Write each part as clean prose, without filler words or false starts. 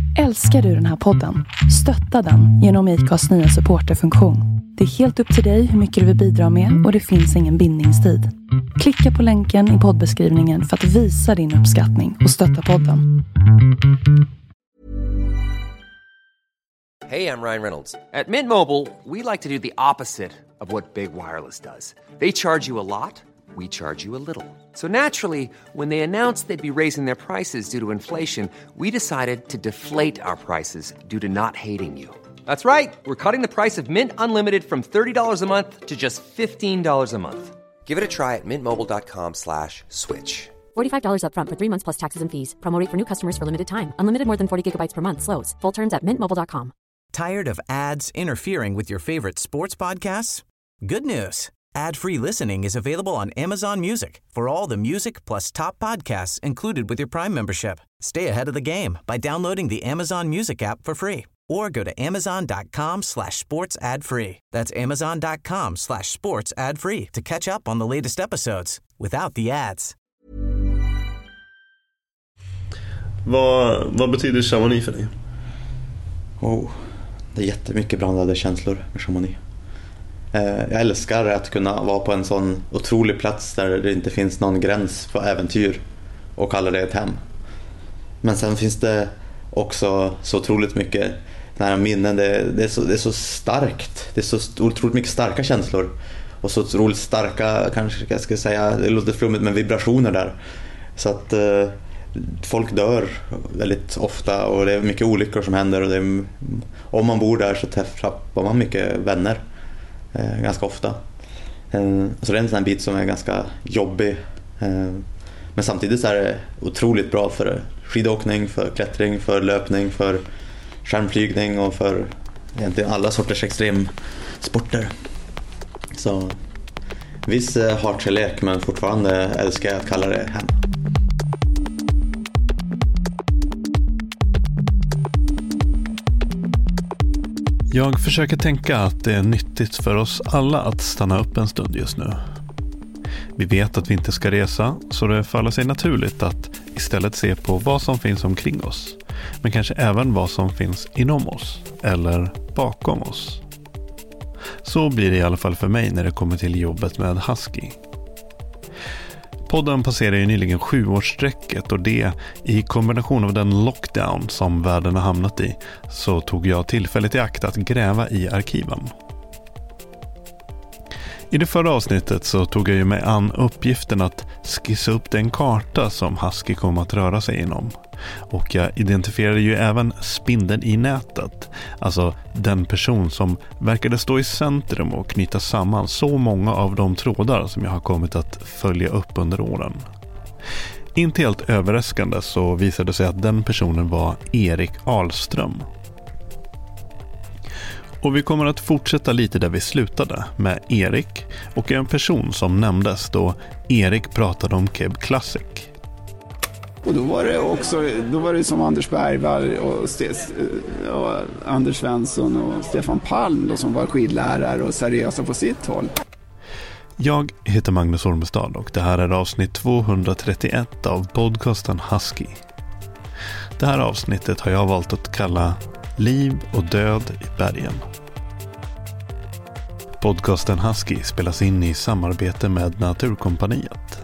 Älskar du den här podden? Stötta den genom ICAs nya supporterfunktion. Det är helt upp till dig hur mycket du vill bidra med och det finns ingen bindningstid. Klicka på länken i poddbeskrivningen för att visa din uppskattning och stötta podden. Hey, I'm Ryan Reynolds. At Mint Mobile, we like to do the opposite of what Big Wireless does. They charge you a lot. We charge you a little. So naturally, when they announced they'd be raising their prices due to inflation, we decided to deflate our prices due to not hating you. That's right. We're cutting the price of Mint Unlimited from $30 a month to just $15 a month. Give it a try at mintmobile.com/switch. $45 up front for 3 months plus taxes and fees. Promo rate for new customers for limited time. Unlimited more than 40 gigabytes per month slows. Full terms at mintmobile.com. Tired of ads interfering with your favorite sports podcasts? Good news. Ad-free listening is available on Amazon Music for all the music plus top podcasts included with your Prime membership. Stay ahead of the game by downloading the Amazon Music app for free or go to amazon.com/sports ad free. That's amazon.com/sports ad free to catch up on the latest episodes without the ads. Vad betyder Chamonix för dig? Det är jättemycket blandade känslor med Chamonix. Jag älskar att kunna vara på en sån otrolig plats där det inte finns någon gräns för äventyr och kalla det ett hem. Men sen finns det också så otroligt mycket nära minnen. Det är så starkt. Det är så otroligt mycket starka känslor. Och så otroligt starka, kanske jag ska säga, det låter flummigt, men vibrationer där. Så att folk dör väldigt ofta och det är mycket olyckor som händer. Och om man bor där så träffar man mycket vänner. Ganska ofta. Så det är en sån här bit som är ganska jobbig. Men samtidigt så är det otroligt bra för skidåkning, för klättring, för löpning, för skärmflygning och för egentligen alla sorters extremsporter. Så viss hartkärlek, men fortfarande älskar jag att kalla det hem. Jag försöker tänka att det är nyttigt för oss alla att stanna upp en stund just nu. Vi vet att vi inte ska resa, så det faller sig naturligt att istället se på vad som finns omkring oss. Men kanske även vad som finns inom oss, eller bakom oss. Så blir det i alla fall för mig när det kommer till jobbet med Husky. Podden passerar ju nyligen 7-årsstrecket och det, i kombination av den lockdown som världen har hamnat i, så tog jag tillfället i akt att gräva i arkiven. I det förra avsnittet så tog jag ju mig an uppgiften att skissa upp den karta som Husky kommer att röra sig inom. Och jag identifierade ju även spindeln i nätet, alltså den person som verkade stå i centrum och knyta samman så många av de trådar som jag har kommit att följa upp under åren. Inte helt överraskande så visade det sig att den personen var Erik Ahlström. Och vi kommer att fortsätta lite där vi slutade med Erik och en person som nämndes då Erik pratade om Keb Classic. Och då var det som Anders Bergvall och Anders Svensson och Stefan Palm då, som var skidlärare och seriösa på sitt håll. Jag heter Magnus Ormestad och det här är avsnitt 231 av podcasten Husky. Det här avsnittet har jag valt att kalla Liv och död i bergen. Podcasten Husky spelas in i samarbete med Naturkompaniet.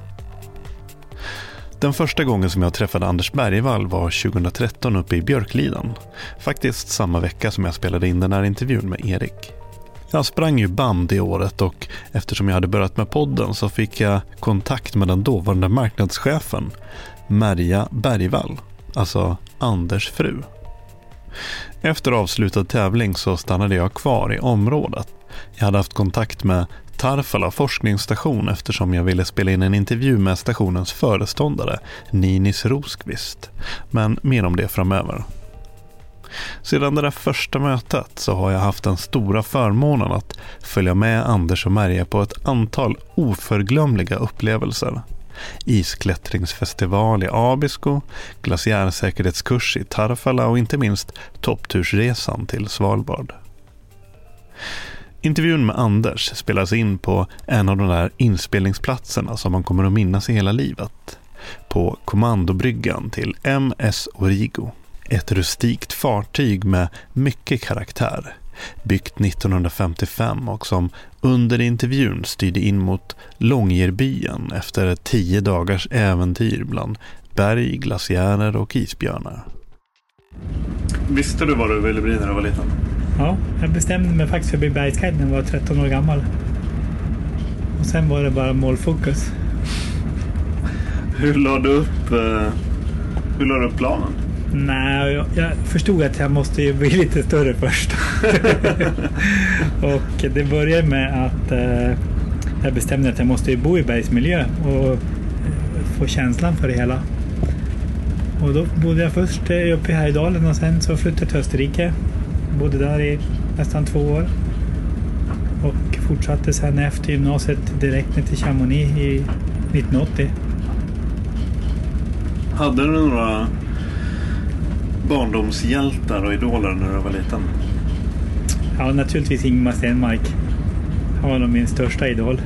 Den första gången som jag träffade Anders Bergvall var 2013 uppe i Björkliden. Faktiskt samma vecka som jag spelade in den här intervjun med Erik. Jag sprang ju band i året och eftersom jag hade börjat med podden så fick jag kontakt med den dåvarande marknadschefen Merja Bergvall, alltså Anders fru. Efter avslutad tävling så stannade jag kvar i området. Jag hade haft kontakt med Tarfala forskningsstation eftersom jag ville spela in en intervju med stationens föreståndare Ninis Roskvist. Men mer om det framöver. Sedan det där första mötet så har jag haft den stora förmånen att följa med Anders och Merja på ett antal oförglömliga upplevelser. Isklättringsfestival i Abisko, glaciärsäkerhetskurs i Tarfala och inte minst topptursresan till Svalbard. Intervjun med Anders spelas in på en av de där inspelningsplatserna som man kommer att minnas i hela livet. På kommandobryggan till MS Origo. Ett rustikt fartyg med mycket karaktär, byggt 1955 och som under intervjun styrde in mot Långyearbyen efter 10 dagars äventyr bland berg, glaciärer och isbjörnar. Visste du vad du ville bli när du var liten? Ja, jag bestämde mig faktiskt för att bli bergsguide när jag var 13 år gammal. Och sen var det bara målfokus. Hur la du upp planen? Nej, jag förstod att jag måste ju bli lite större först. Och det började med att jag bestämde att jag måste bo i bergsmiljö och få känslan för det hela. Och då bodde jag först uppe i Härjedalen och sen så flyttade jag till Österrike. Bodde där i nästan 2 år. Och fortsatte sen efter gymnasiet direkt ner till Chamonix i 1980. Hade du några barndomshjältar och idoler när du var liten? Ja, naturligtvis Ingmar Stenmark. Han var nog min största idol.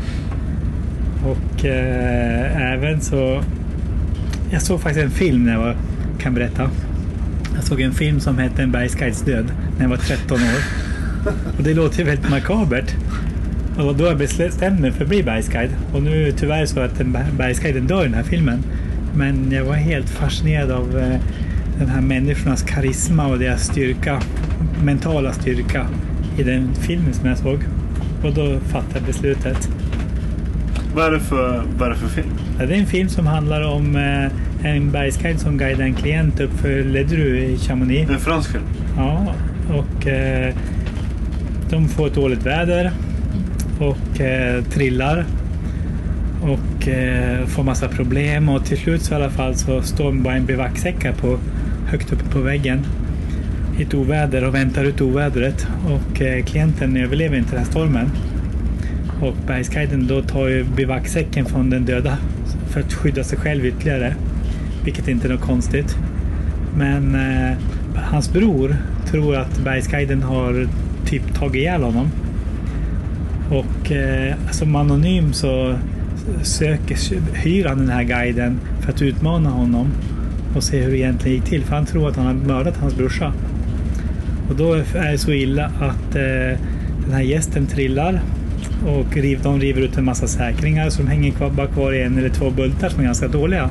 Och även så... Jag såg faktiskt en film när jag kan berätta. Jag såg en film som hette En bergsguides död när jag var 13 år. Och det låter ju väldigt makabert. Och då har jag bestämt mig för att bli bergsguide. Och nu är det tyvärr så att bergsguiden dör i den här filmen. Men jag var helt fascinerad av den här människornas karisma och deras styrka, mentala styrka i den filmen som jag såg. Och då fattade jag beslutet. Vad är det för film? Ja, det är en film som handlar om en bergsguide som guidar en klient upp för Ledru i Chamonix. En fransk film? Ja, och de får ett dåligt väder och trillar och får massa problem och till slut så i alla fall så står bara en bivacksäck på högt uppe på väggen i ett oväder och väntar ut ovädret och klienten överlever inte den här stormen och bergsguiden då tar ju bivacksäcken från den döda för att skydda sig själv ytterligare, vilket inte är något konstigt, men hans bror tror att bergsguiden har typ tagit ihjäl honom och som anonym så hyr han den här guiden för att utmana honom och se hur det egentligen gick till, för han tror att han har mördat hans brorsa. Och då är det så illa att den här gästen trillar och de river ut en massa säkringar som hänger kvar i 1 eller 2 bultar som är ganska dåliga.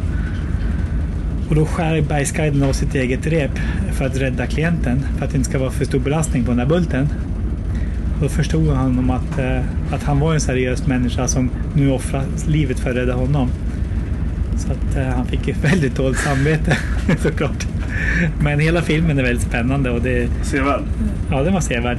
Och då skär bergsguiden av sitt eget rep för att rädda klienten, för att det inte ska vara för stor belastning på den här bulten. Då förstod han om att han var en seriös människa som nu offrar livet för att rädda honom. Så att han fick ett väldigt dåligt samvete såklart. Men hela filmen är väldigt spännande och det... Sevärd? Ja, den var sevärd.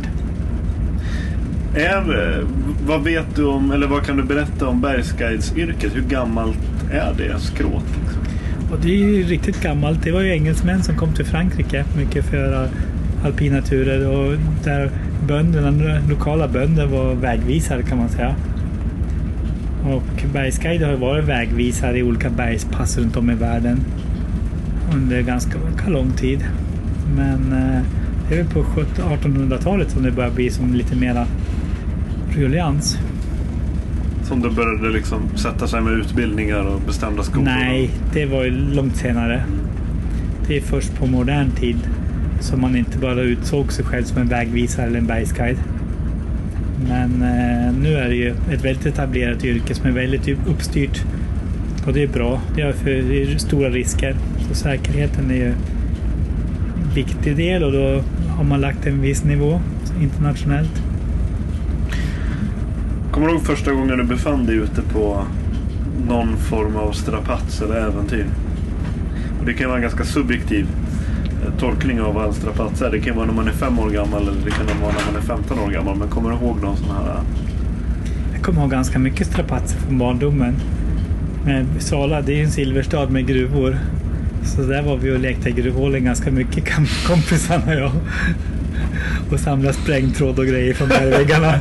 Vad vet du om, eller vad kan du berätta om bergsguides-yrket? Hur gammalt är det skråt? Liksom? Och det är ju riktigt gammalt. Det var ju engelsmän som kom till Frankrike mycket för alpina turer och där lokala bönder var vägvisare kan man säga. Och bergsguider har varit vägvisare i olika bergspass runt om i världen under ganska lång tid. Men det är väl på 1800-talet som det börjar bli som lite mera ruljans. Som det började liksom sätta sig med utbildningar och bestämda skolor? Nej, det var ju långt senare. Det är först på modern tid som man inte bara utsåg sig själv som en vägvisare eller en bergsguide. Men nu är det ju ett väldigt etablerat yrke som är väldigt uppstyrt. Och det är bra. Det är stora risker. Så säkerheten är ju en viktig del och då har man lagt en viss nivå internationellt. Kommer du ihåg första gången du befann dig ute på någon form av strapats eller äventyr? Och det kan vara en ganska subjektiv tolkning av vad en strapats är. Det kan vara när man är 5 år gammal eller det kan vara när man är 15 år gammal. Men kommer du ihåg någon sån här? Jag kommer ihåg ganska mycket strapatser från barndomen. Men Sala, det är en silverstad med gruvor. Så där var vi och lekte i gruvhålen ganska mycket, kompisarna och jag. Och samlade sprängtråd och grejer från bergväggarna.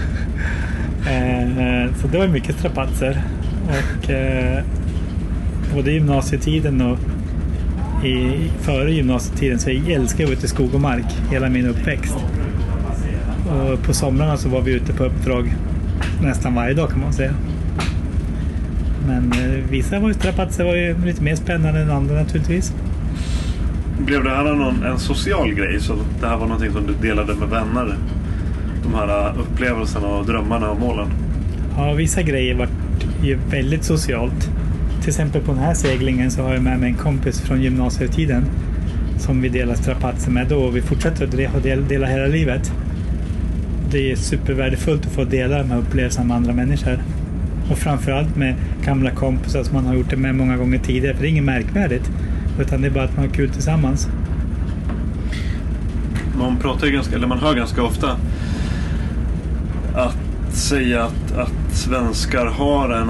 Så det var mycket strapatser. Och både i gymnasietiden och före gymnasietiden så jag älskar jag ute i skog och mark hela min uppväxt. Och på somrarna så var vi ute på uppdrag nästan varje dag kan man säga. Men vissa strapatser var ju lite mer spännande än andra naturligtvis. Blev det här en social grej? Så det här var någonting som du delade med vänner? De här upplevelserna och drömmarna och målen? Ja, vissa grejer var ju väldigt socialt. Till exempel på den här seglingen så har jag med mig en kompis från gymnasietiden som vi delar strapatser med då, och vi fortsätter att dela hela livet. Det är supervärdefullt att få dela de här upplevelserna med andra människor. Och framförallt med gamla kompisar som man har gjort det med många gånger tidigare. För det är inget märkvärdigt, utan det är bara att man har kul tillsammans. Man hör ganska ofta att säga att svenskar har en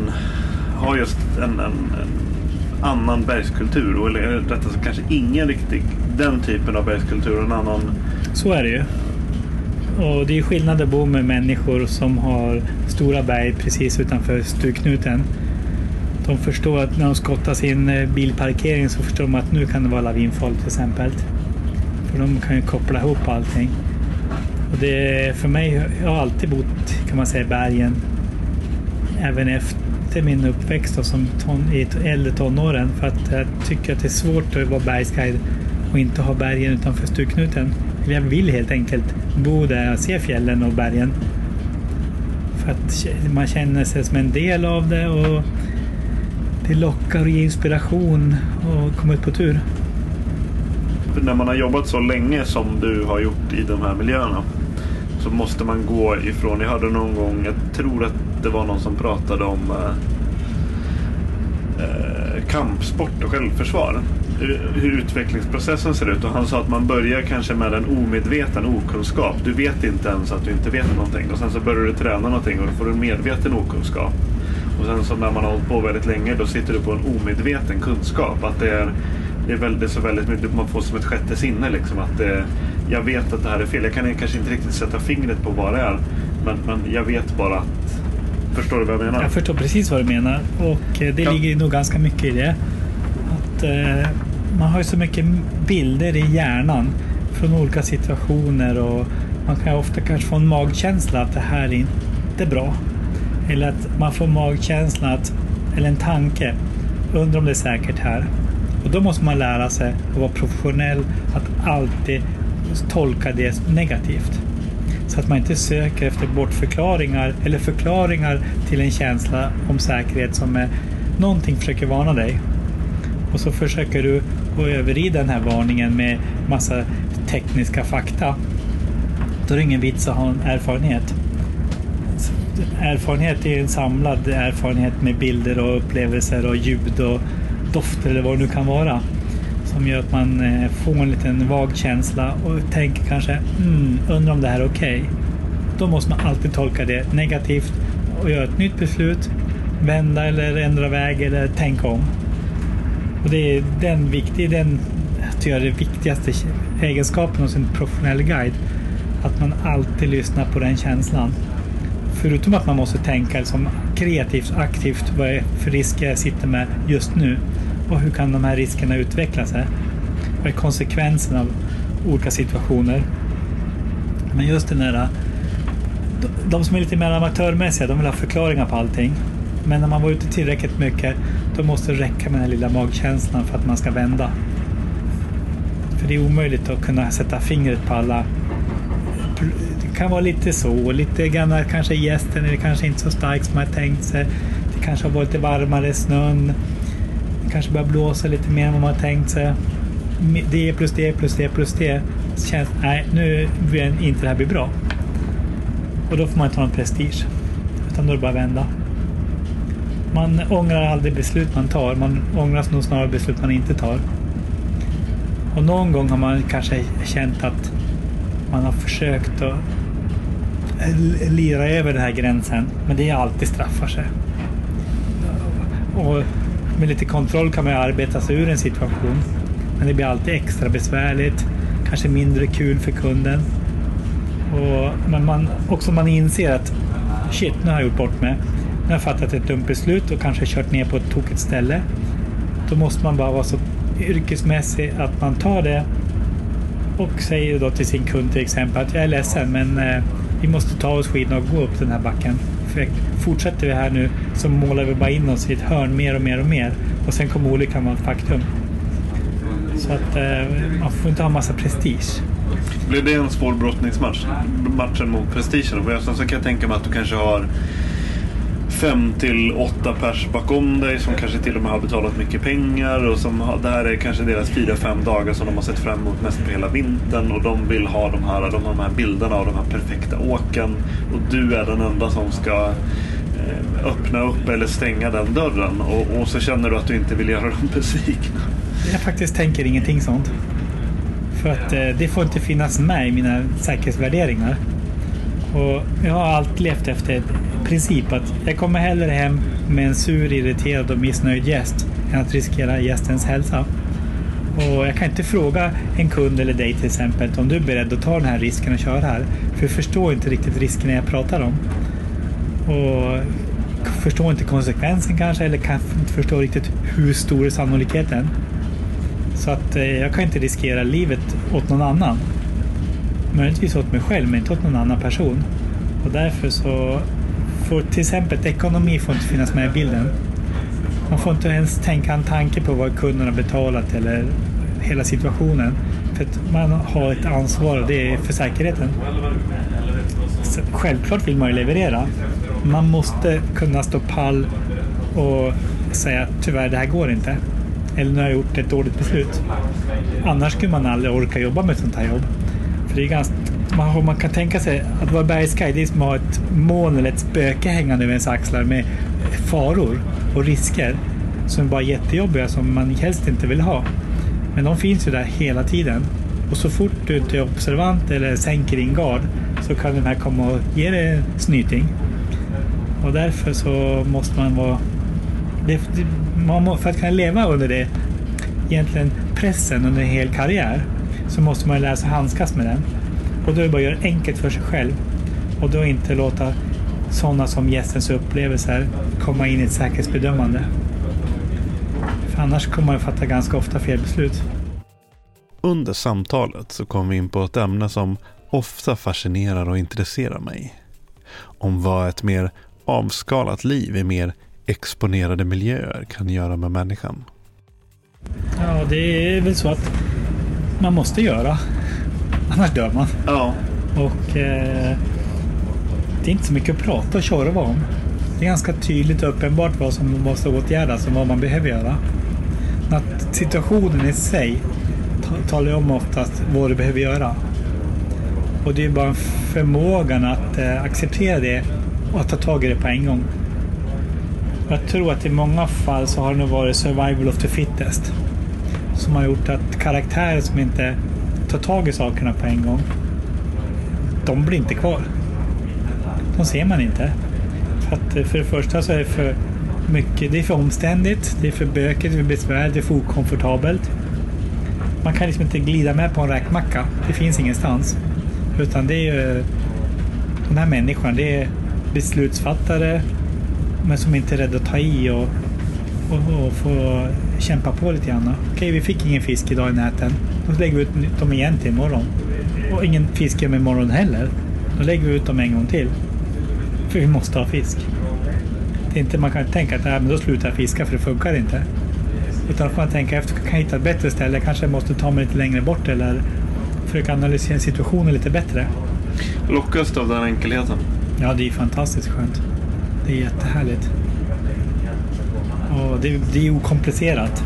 annan bergskultur, eller rättare sagt kanske ingen riktig den typen av bergskultur, en annan. Så är det ju. Och det är skillnad att bo med människor som har stora berg precis utanför stugknuten. De förstår att när de skottar sin bilparkering så förstår de att nu kan det vara lavinfall till exempel. För de kan ju koppla ihop allting. Och det för mig, jag har alltid bott, kan man säga, i bergen. Även efter min uppväxt då, som i äldre tonåren. För att jag tycker att det är svårt att vara bergsguide och inte ha bergen utanför stugknuten. Jag vill helt enkelt bo där jag ser fjällen och bergen. För att man känner sig som en del av det, och det lockar och ger inspiration och komma ut på tur. För när man har jobbat så länge som du har gjort i de här miljöerna så måste man gå ifrån, jag hörde någon gång, jag tror att det var någon som pratade om kampsport och självförsvar. Hur utvecklingsprocessen ser ut, och han sa att man börjar kanske med en omedveten okunskap. Du vet inte ens att du inte vet någonting, och sen så börjar du träna någonting och då får du en medveten okunskap, och sen så när man har hållit på väldigt länge då sitter du på en omedveten kunskap, att det är så väldigt mycket man får som ett sjätte sinne liksom, att jag vet att det här är fel, jag kan kanske inte riktigt sätta fingret på vad det är, men jag vet bara att, förstår du vad jag menar? Jag förstår precis vad du menar, och det ligger nog ganska mycket i det. Att man har ju så mycket bilder i hjärnan från olika situationer, och man kan ofta kanske få en magkänsla att det här är inte bra. Eller att man får magkänsla eller en tanke, undrar om det är säkert här. Och då måste man lära sig att vara professionell, att alltid tolka det negativt. Så att man inte söker efter bortförklaringar eller förklaringar till en känsla om säkerhet som är någonting försöker varna dig. Och så försöker du gå över i den här varningen med massa tekniska fakta. Då är det ingen vits att ha en erfarenhet. Erfarenhet är en samlad erfarenhet med bilder och upplevelser och ljud och dofter eller vad det nu kan vara. Som gör att man får en liten vag känsla och tänker kanske, undrar om det här är okej. Då måste man alltid tolka det negativt och göra ett nytt beslut, vända eller ändra väg eller tänka om. Och det är den viktigaste egenskapen hos en professionell guide, att man alltid lyssnar på den känslan. Förutom att man måste tänka som kreativt, aktivt, vad är för risker jag sitter med just nu och hur kan de här riskerna utveckla sig? Vad är konsekvenserna av olika situationer? Men just den där, de som är lite mer amatörmässiga, de vill ha förklaringar på allting. Men när man var ute tillräckligt mycket, då måste det räcka med den här lilla magkänslan för att man ska vända. För det är omöjligt att kunna sätta fingret på alla. Det kan vara lite så, lite grann kanske gästen är kanske inte så stark som man har tänkt sig. Det kanske har varit lite varmare snön. Det kanske börjar blåsa lite mer än vad man har tänkt sig. Det plus det plus det plus det. Så känns, nej, nu vill inte det här bli bra. Och då får man inte ta någon prestige. Utan då är det bara vända. Man ångrar aldrig beslut man tar. Man ångrar nog snarare beslut man inte tar. Och någon gång har man kanske känt att man har försökt att lira över den här gränsen. Men det är alltid straffar sig. Och med lite kontroll kan man arbeta sig ur en situation. Men det blir alltid extra besvärligt. Kanske mindre kul för kunden. Men man inser att shit, nu har jag gjort bort mig. Nu har jag fattat ett dumt beslut och kanske kört ner på ett tokigt ställe. Då måste man bara vara så yrkesmässig att man tar det och säger då till sin kund till exempel att jag är ledsen, men vi måste ta oss skidorna och gå upp den här backen. För fortsätter vi här nu så målar vi bara in oss i ett hörn mer och mer och mer. Och sen kommer olyckan vara ett faktum. Så att man får inte ha massa prestige. Blir det en svår brottningsmatch? Matchen mot prestigen? För så kan jag tänka mig att du kanske har 5-8 pers bakom dig som kanske till och med har betalat mycket pengar och som det här är kanske deras 4-5 dagar som de har sett fram emot mest på hela vintern, och de vill ha de här bilderna av de här perfekta åken, och du är den enda som ska öppna upp eller stänga den dörren, och så känner du att du inte vill göra dem besvikna. Jag faktiskt tänker ingenting sånt. För att det får inte finnas med i mina säkerhetsvärderingar. Och jag har alltid levt efter princip att jag kommer hellre hem med en sur, irriterad och missnöjd gäst än att riskera gästens hälsa. Och jag kan inte fråga en kund eller dig till exempel om du är beredd att ta den här risken och köra här. För jag förstår inte riktigt riskerna jag pratar om. Och förstår inte konsekvensen kanske, eller kan inte förstå riktigt hur stor är sannolikheten. Så att jag kan inte riskera livet åt någon annan. Möjligtvis åt mig själv, men inte åt någon annan person. Och därför så får till exempel ekonomi får inte finnas med i bilden. Man får inte ens tänka en tanke på vad kunderna betalat eller hela situationen. För att man har ett ansvar, och det är för säkerheten. Så självklart vill man ju leverera. Man måste kunna stå pall och säga att tyvärr det här går inte. Eller nu har jag gjort ett dåligt beslut. Annars skulle man aldrig orka jobba med ett sånt här jobb. För det är ganska, man kan tänka sig att vara bergskaj, det är som att ha ett moln eller ett spöke hängande över ens axlar med faror och risker som är bara jättejobbiga, som man helst inte vill ha. Men de finns ju där hela tiden. Och så fort du inte är observant eller sänker din gard så kan den här komma och ge dig en snyting. Och därför så måste man vara... för att kunna leva under det, egentligen pressen under en hel karriär, så måste man lära sig handskas med den. Och då är det bara att göra enkelt för sig själv. Och då inte låta sådana som gästens upplevelser komma in i ett säkerhetsbedömande. För annars kommer man fatta ganska ofta fel beslut. Under samtalet så kom vi in på ett ämne som ofta fascinerar och intresserar mig. Om vad ett mer avskalat liv i mer exponerade miljöer kan göra med människan. Ja, det är väl så att man måste göra. Annars dör man. Ja. Och det är inte så mycket att prata och köra om. Det är ganska tydligt och uppenbart vad som måste åtgärdas och vad man behöver göra. Att situationen i sig talar om oftast vad du behöver göra. Och det är bara förmågan att acceptera det och att ta tag i det på en gång. Jag tror att i många fall så har det nog varit survival of the fittest som har gjort att karaktärer som inte tar tag i sakerna på en gång, de blir inte kvar. De ser man inte. För att för det första så är det för mycket, det är för omständigt, det är för bökigt, det är för besvärligt, det är för okomfortabelt. Man kan liksom inte glida med på en räkmacka. Det finns ingenstans. Utan det är ju den här människan, det är beslutsfattare men som inte är rädda att ta i och få kämpa på lite grann. Okej, vi fick ingen fisk idag i näten. Då lägger vi ut dem igen till imorgon. Och ingen fisk med imorgon heller. Då lägger vi ut dem en gång till. För vi måste ha fisk. Det är inte, man kan tänka att men då slutar jag fiska för det funkar inte. Utan får man tänka efter, kan jag hitta ett bättre ställe? Kanske jag måste ta mig lite längre bort eller försöka analysera situationen lite bättre. Lockas av den enkelheten? Ja, det är fantastiskt skönt. Det är jättehärligt. Och det är okomplicerat.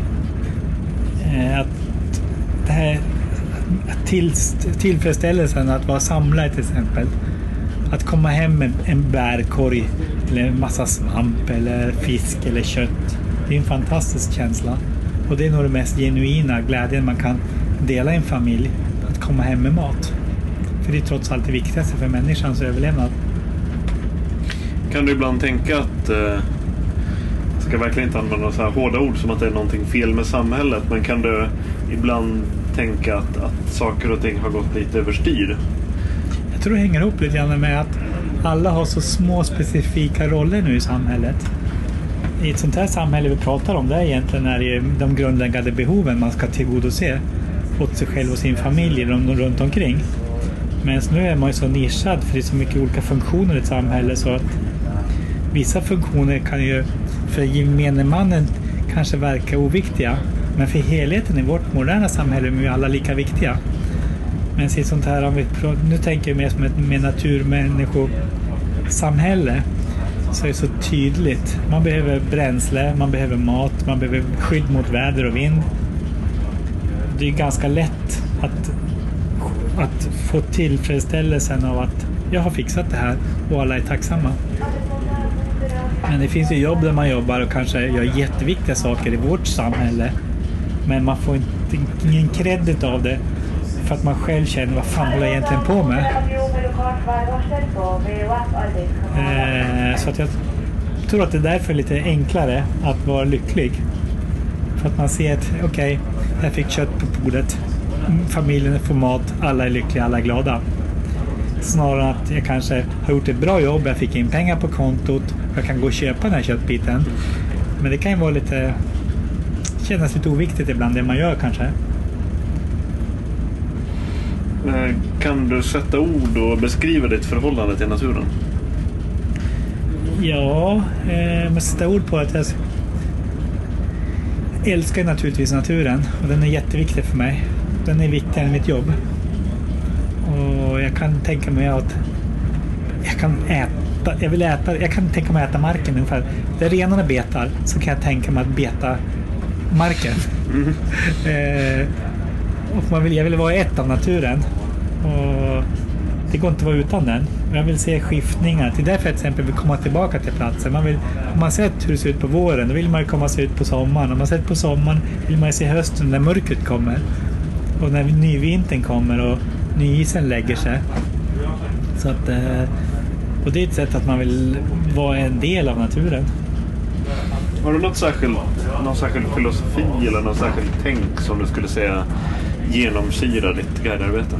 Att det här tillfredsställelsen att vara samlad till exempel. Att komma hem med en bärkorg eller en massa svamp eller fisk eller kött. Det är en fantastisk känsla. Och det är nog det mest genuina glädjen man kan dela i en familj. Att komma hem med mat. För det är trots allt det viktigaste för människans överlevnad. Kan du ibland tänka att jag ska verkligen inte använda så här hårda ord som att det är någonting fel med samhället, men kan du ibland tänka att saker och ting har gått lite överstyr? Jag tror det hänger ihop lite grann med att alla har så små specifika roller nu i samhället. I ett sånt här samhälle vi pratar om, det är egentligen de grundläggande behoven man ska tillgodose åt sig själv och sin familj runt omkring. Men nu är man ju så nischad för det är så mycket olika funktioner i ett samhälle så att vissa funktioner kan ju för gemene mannen kanske verka oviktiga, Men för helheten i vårt moderna samhälle är vi alla lika viktiga. Men i sånt här, nu tänker jag mer som ett mer naturmänniskosamhälle, så är det så tydligt. Man behöver bränsle, man behöver mat, man behöver skydd mot väder och vind. Det är ganska lätt att få tillfredsställelsen av att jag har fixat det här och alla är tacksamma. Men det finns ju jobb där man jobbar och kanske gör jätteviktiga saker i vårt samhälle, men man får ingen credit av det för att man själv känner vad fan håller jag egentligen på med. Så att jag tror att det är därför lite enklare att vara lycklig. För att man ser att okej, jag fick kött på bordet, familjen får mat, alla är lyckliga, alla är glada. Snarare att jag kanske har gjort ett bra jobb, jag fick in pengar på kontot, jag kan gå och köpa den här köttbiten. Men det kan ju vara lite, kännas lite oviktigt ibland det man gör kanske. Kan du sätta ord och beskriva ditt förhållande till naturen? Ja, men sätta ord på att jag älskar naturligtvis naturen och den är jätteviktig för mig. Den är viktigare än mitt jobb. Och jag kan tänka mig att jag kan tänka mig att äta marken ungefär. Där renarna betar så kan jag tänka mig att beta marken. Och jag vill vara ett av naturen. Och det går inte att vara utan den. Jag vill se skiftningar. Det är därför jag till exempel vill komma tillbaka till platsen. Om man sett hur det ser ut på våren, då vill man ju komma sig ut på sommaren. Om man sett på sommaren vill man ju se hösten när mörkret kommer. Och när nyvintern kommer och nyisen lägger sig. Så att, och det är ett sätt att man vill vara en del av naturen. Har du någon särskild filosofi eller någon särskild tänk som du skulle säga genomsyrar ditt guidearbete?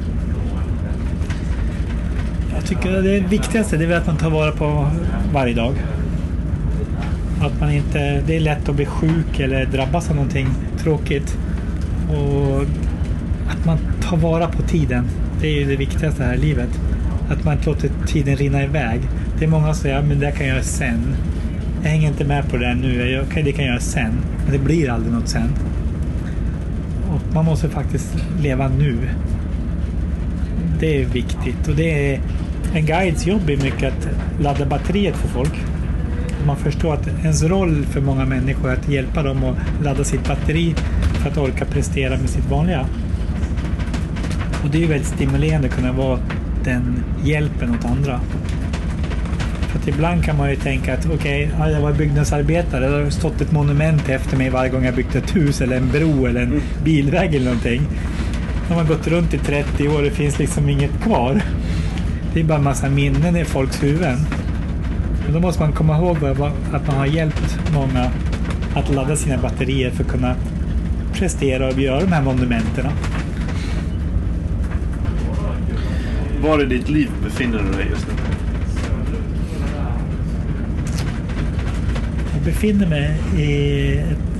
Jag tycker att det viktigaste är att man tar vara på varje dag. Att man inte, det är lätt att bli sjuk eller drabbas av någonting tråkigt. Och att man tar vara på tiden. Det är ju det viktigaste här i livet. Att man inte låter tiden rinna iväg. Det är många som säger, men det kan jag göra sen. Jag hänger inte med på det nu. Det kan jag göra sen. Men det blir aldrig något sen. Och man måste faktiskt leva nu. Det är viktigt. Och det är en guides jobb är mycket att ladda batteriet för folk. Man förstår att ens roll för många människor är att hjälpa dem att ladda sitt batteri för att orka prestera med sitt vanliga. Och det är ju väldigt stimulerande att kunna vara den hjälpen åt andra. För att ibland kan man ju tänka att jag var byggnadsarbetare, det har stått ett monument efter mig varje gång jag byggt ett hus eller en bro eller en bilväg eller någonting. När man gått runt i 30 år, det finns liksom inget kvar. Det är bara en massa minnen i folks huvuden. Men då måste man komma ihåg att man har hjälpt många att ladda sina batterier för att kunna prestera och göra de här monumenterna. Var i ditt liv befinner du dig just nu? Jag befinner mig i...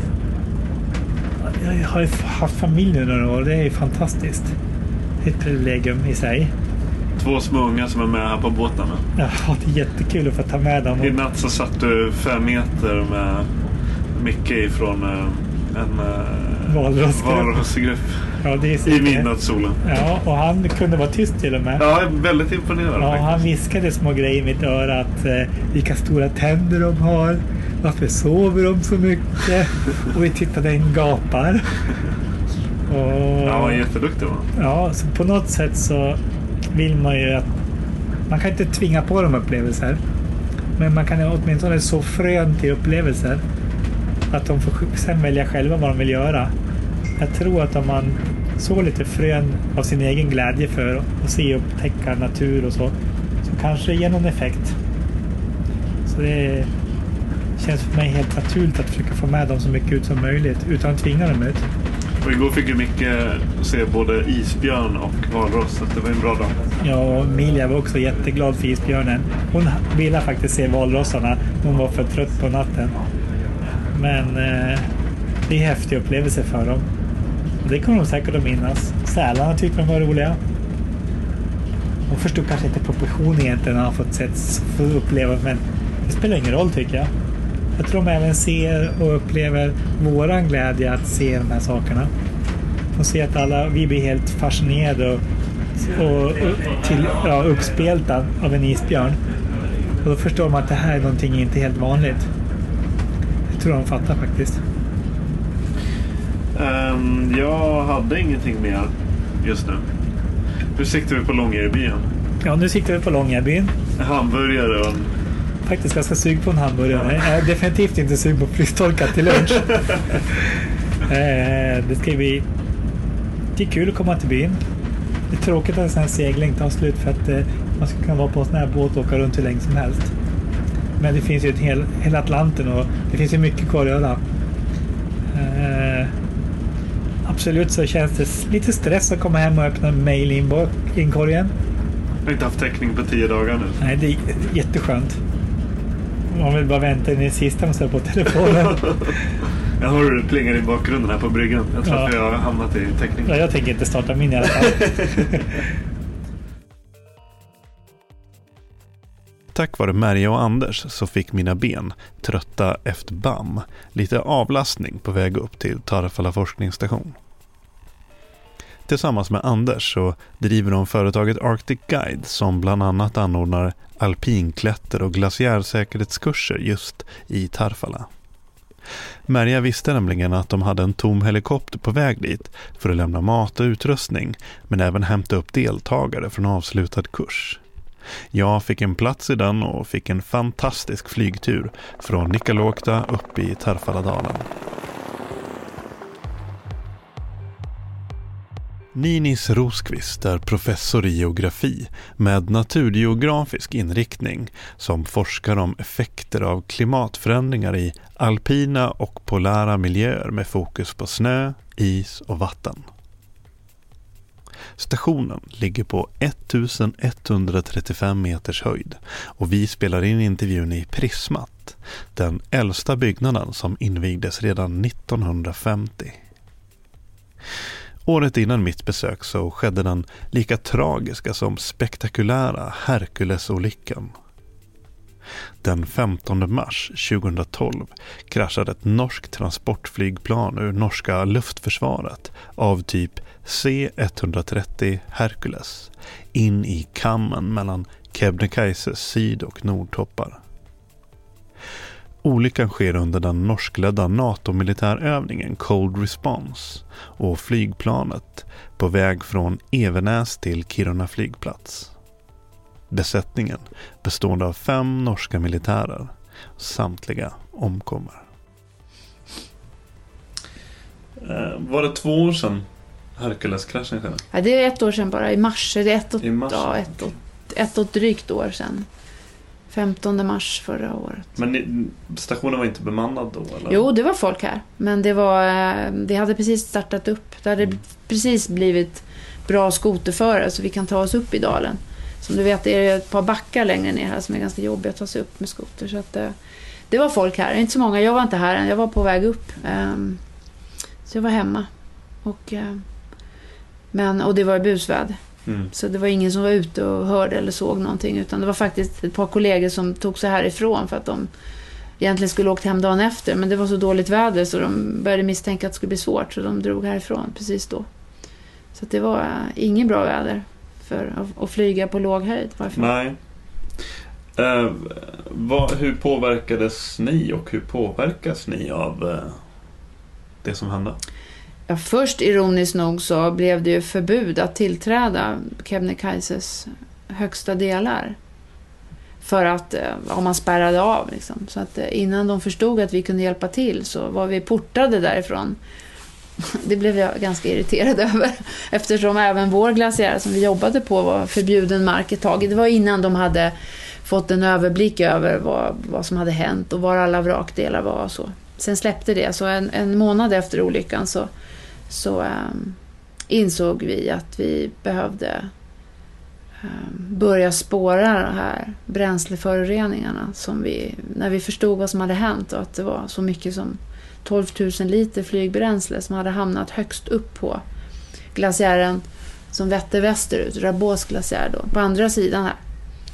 Jag har haft familj några år, det är fantastiskt. Det är ett privilegium i sig. 2 små unga som är med här på båtarna. Ja, det är jättekul att få ta med dem. I natt så satt du 5 meter med Micke ifrån en valrossgrupp. Ja, det är i midnattssolen. Ja, och han kunde vara tyst till och med. Ja, väldigt imponerad. Ja, han viskade små grejer i mitt öra att vilka stora tänder de har. Varför sover de så mycket? Och vi tittade en gapar. Och, ja, han var jätteduktig va? Ja, så på något sätt så vill man ju att man kan inte tvinga på dem upplevelser. Men man kan åtminstone så frön till upplevelser att de får sen välja själva vad de vill göra. Jag tror att om man så lite frön av sin egen glädje för att se och upptäcka natur och så kanske det ger någon effekt. Så det känns för mig helt naturligt att försöka få med dem så mycket ut som möjligt utan att tvinga dem ut. Och igår fick ju Micke se både isbjörn och valross, så det var en bra dag. Ja, och Emilia var också jätteglad för isbjörnen. Hon ville faktiskt se valrossarna. Hon var för trött på natten. Men det är häftig upplevelse för dem. Och det kommer de säkert att minnas. Sälarna tyckte de var roliga. Hon förstod kanske inte proportionen egentligen när han fått uppleva, men det spelar ingen roll tycker jag. Jag tror de även ser och upplever våran glädje att se de här sakerna. De ser att vi blir helt fascinerade och uppspelta av en isbjörn. Och då förstår de att det här är någonting inte helt vanligt. Jag tror de fattar faktiskt. Jag hade ingenting mer just nu. Nu siktar vi på Långerebyn. Ja, nu siktar vi på Långerebyn. Hamburgare och... Faktiskt ganska sug på en hamburgare. Jag är definitivt inte sug på frystorka till lunch. Det ska bli... Det är kul att komma till byn. Det är tråkigt att en sån här segling tar slut för att man ska kunna vara på en sån här båt och åka runt hur länge som helst. Men det finns ju hela Atlanten och det finns ju mycket kvar att göra. Absolut så känns det lite stress att komma hem och öppna mail-inkorgen. Jag har inte haft täckning på 10 dagar nu. Nej, det är jätteskönt. Man vill bara vänta in i sista man ställer på telefonen. Jag hör det plingar i bakgrunden här på bryggan. Jag tror att jag har hamnat i täckning. Ja, jag tänker inte starta min i alla fall. Tack vare Merja och Anders så fick mina ben, trötta efter BAM, lite avlastning på väg upp till Tarfala forskningsstation. Tillsammans med Anders så driver de företaget Arctic Guide som bland annat anordnar alpinklätter och glaciärsäkerhetskurser just i Tarfala. Merja visste nämligen att de hade en tom helikopter på väg dit för att lämna mat och utrustning men även hämta upp deltagare från avslutad kurs. Jag fick en plats i den och fick en fantastisk flygtur från Nikkaluokta upp i Tarfaladalen. Ninis Rosqvist är professor i geografi med naturgeografisk inriktning som forskar om effekter av klimatförändringar i alpina och polära miljöer med fokus på snö, is och vatten. Stationen ligger på 1135 meters höjd och vi spelar in intervjun i Prismat, den äldsta byggnaden som invigdes redan 1950. Året innan mitt besök så skedde den lika tragiska som spektakulära Herkulesolyckan. Den 15 mars 2012 kraschade ett norskt transportflygplan ur norska luftförsvaret av typ C-130 Hercules in i kammen mellan Kebnekaises syd- och nordtoppar. Olyckan sker under den norskledda NATO-militärövningen Cold Response och flygplanet på väg från Evenäs till Kiruna flygplats. Besättningen bestående av 5 norska militärer. Samtliga omkommer. Var det 2 år sedan Hercules-kraschen skedde? Ja, det är 1 år sedan bara. I mars. Det är ett och drygt år sedan. 15 mars förra året. Men stationen var inte bemannad då? Eller? Jo, det var folk här. Men det hade precis startat upp. Det hade precis blivit bra skoterförare så vi kan ta oss upp i dalen. Som du vet är det ett par backar längre ner här som är ganska jobbiga att ta sig upp med skoter. Så att, det var folk här. Inte så många. Jag var inte här än. Jag var på väg upp. Så jag var hemma. Och det var busväder. Så det var ingen som var ute och hörde eller såg någonting. Utan det var faktiskt ett par kollegor som tog sig härifrån för att de egentligen skulle åkt hem dagen efter. Men det var så dåligt väder så de började misstänka att det skulle bli svårt. Så de drog härifrån precis då. Så att det var ingen bra väder för att flyga på låg höjd. Nej. Hur påverkades ni och hur påverkas ni av det som hände? Ja, först ironiskt nog så blev det ju förbud att tillträda Kebnekaises högsta delar. För att man spärrade av liksom. Så att innan de förstod att vi kunde hjälpa till så var vi portade därifrån. Det blev jag ganska irriterad över. Eftersom även vår glaciär som vi jobbade på var förbjuden mark ett tag. Det var innan de hade fått en överblick över vad som hade hänt och var alla vrakdelar var och så. Sen släppte det. Så en månad efter olyckan så insåg vi att vi behövde börja spåra de här bränsleföroreningarna som när vi förstod vad som hade hänt och att det var så mycket som 12 000 liter flygbränsle som hade hamnat högst upp på glaciären som vetter västerut, Rabos glaciär då, på andra sidan här.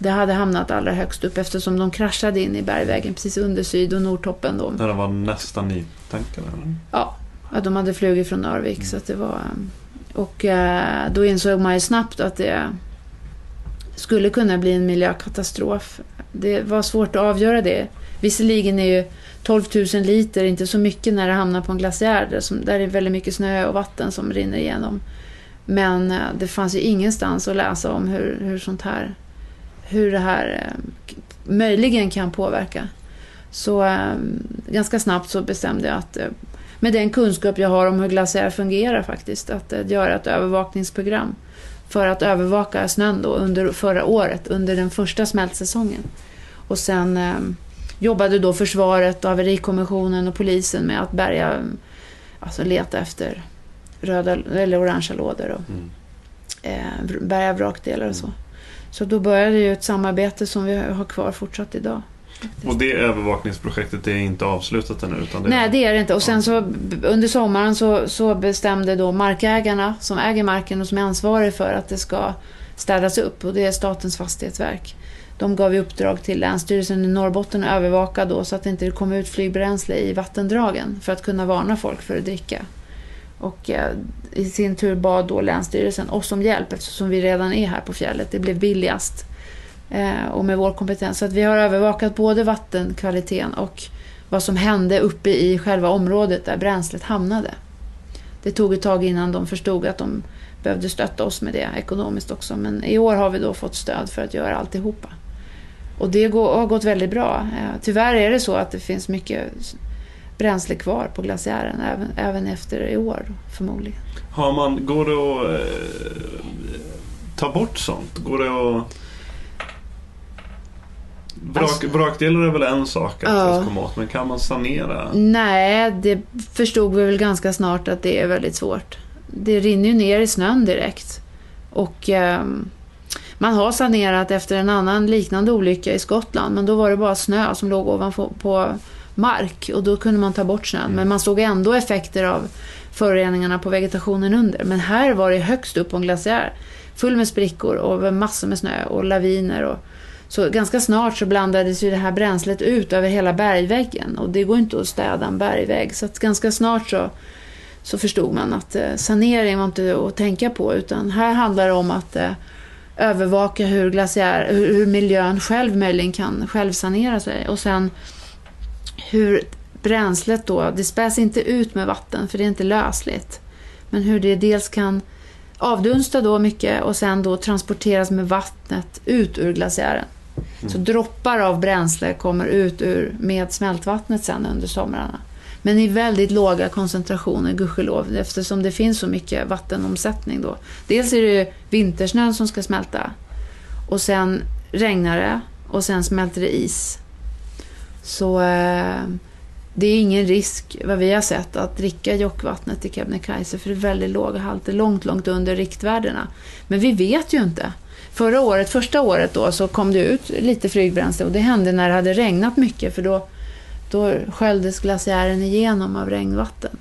Det hade hamnat allra högst upp eftersom de kraschade in i bergvägen precis under syd- och nordtoppen då. Där de var nästan i tanken, eller? Ja, att de hade flugit från Narvik. Så att det var, och då insåg man ju snabbt att det skulle kunna bli en miljökatastrof. Det var svårt att avgöra det. Visserligen är ju 12 000 liter inte så mycket när det hamnar på en glaciär där det är väldigt mycket snö och vatten som rinner igenom. Men det fanns ju ingenstans att läsa om hur det här möjligen kan påverka. Så ganska snabbt så bestämde jag att med den kunskap jag har om hur glaciär fungerar faktiskt, att göra ett övervakningsprogram för att övervaka snön då under förra året, under den första smältsäsongen. Och sen jobbade då försvaret, haverikommissionen och polisen med att leta efter röda eller orangea lådor och bärga vrakdelar och så. Så då började ju ett samarbete som vi har kvar fortsatt idag. Faktiskt. Och det övervakningsprojektet är inte avslutat ännu? Utan Nej, det är det inte. Och sen så under sommaren så bestämde då markägarna som äger marken och som är ansvarig för att det ska städas upp, och det är Statens fastighetsverk. De gav i uppdrag till Länsstyrelsen i Norrbotten att övervaka då så att det inte kom ut flygbränsle i vattendragen för att kunna varna folk för att dricka. Och i sin tur bad då Länsstyrelsen oss om hjälp eftersom vi redan är här på fjället. Det blev billigast och med vår kompetens. Så att vi har övervakat både vattenkvaliteten och vad som hände uppe i själva området där bränslet hamnade. Det tog ett tag innan de förstod att de behövde stötta oss med det ekonomiskt också. Men i år har vi då fått stöd för att göra alltihopa. Och det har gått väldigt bra. Tyvärr är det så att det finns mycket bränsle kvar på glaciären även efter i år förmodligen. Går det att ta bort sånt? Går det att vrakdelar är väl en sak att komma åt, men kan man sanera? Nej, det förstod vi väl ganska snart att det är väldigt svårt. Det rinner ju ner i snön direkt. Och man har sanerat efter en annan liknande olycka i Skottland, men då var det bara snö som låg ovanpå på mark och då kunde man ta bort snön. Men man såg ändå effekter av föroreningarna på vegetationen under. Men här var det högst upp på en glaciär, full med sprickor och massor med snö och laviner. Så ganska snart så blandades ju det här bränslet ut över hela bergväggen, och det går inte att städa en bergvägg. Så att ganska snart så förstod man att sanering var inte att tänka på, utan här handlar det om att övervaka hur miljön själv möjligen kan självsanera sig. Och sen hur bränslet då, det späs inte ut med vatten för det är inte lösligt. Men hur det dels kan avdunsta då mycket och sen då transporteras med vattnet ut ur glaciären. Så droppar av bränsle kommer ut med smältvattnet sen under somrarna. Men i väldigt låga koncentrationer, gudskelov, eftersom det finns så mycket vattenomsättning då. Dels är det vintersnön som ska smälta och sen regnar det och sen smälter det is. Så det är ingen risk, vad vi har sett, att dricka jokkvattnet i Kebnekaise, för det är väldigt låga halter, långt under riktvärdena. Men vi vet ju inte. Första året då, så kom det ut lite flygbränsle, och det hände när det hade regnat mycket, för då sköljdes glaciären igenom av regnvatten.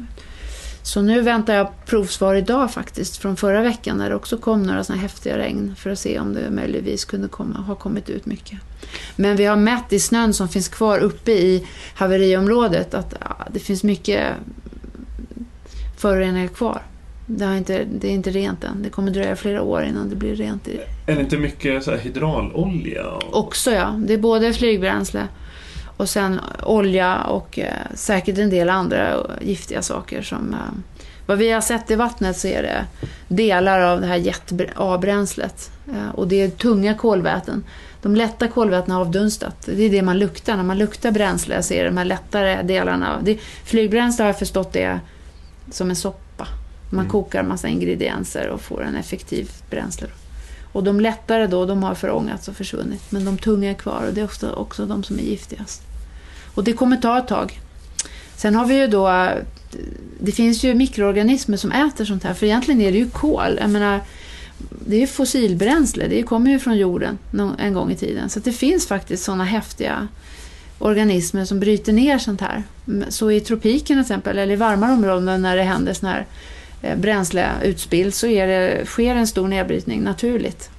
Så nu väntar jag provsvar idag faktiskt från förra veckan, när det också kom några såna häftiga regn, för att se om det möjligtvis kunde ha kommit ut mycket. Men vi har mätt i snön som finns kvar uppe i haveriområdet att det finns mycket föroreningar kvar. Det är inte rent än. Det kommer dröja flera år innan det blir rent. Är det inte mycket så här hydraulolja? Också ja, det är både flygbränsle och sen olja och säkert en del andra giftiga saker som vad vi har sett i vattnet, så är det delar av det här jet-A-bränslet och det är tunga kolväten. De lätta kolvätena har avdunstat. Det är det man luktar när man luktar bränsle. Jag ser de här lättare delarna. Flygbränsle har jag förstått det som en soppa. Man kokar massa ingredienser och får en effektiv bränsle. Och de lättare då, de har förångats och försvunnit. Men de tunga är kvar, och det är ofta också de som är giftigast. Och det kommer ta ett tag. Sen har vi ju då, det finns ju mikroorganismer som äter sånt här. För egentligen är det ju kol. Jag menar, det är ju fossilbränsle. Det kommer ju från jorden en gång i tiden. Så det finns faktiskt såna häftiga organismer som bryter ner sånt här. Så i tropiken till exempel, eller i varmare områden när det händer sån här bränsleutspill, så sker en stor nedbrytning naturligt.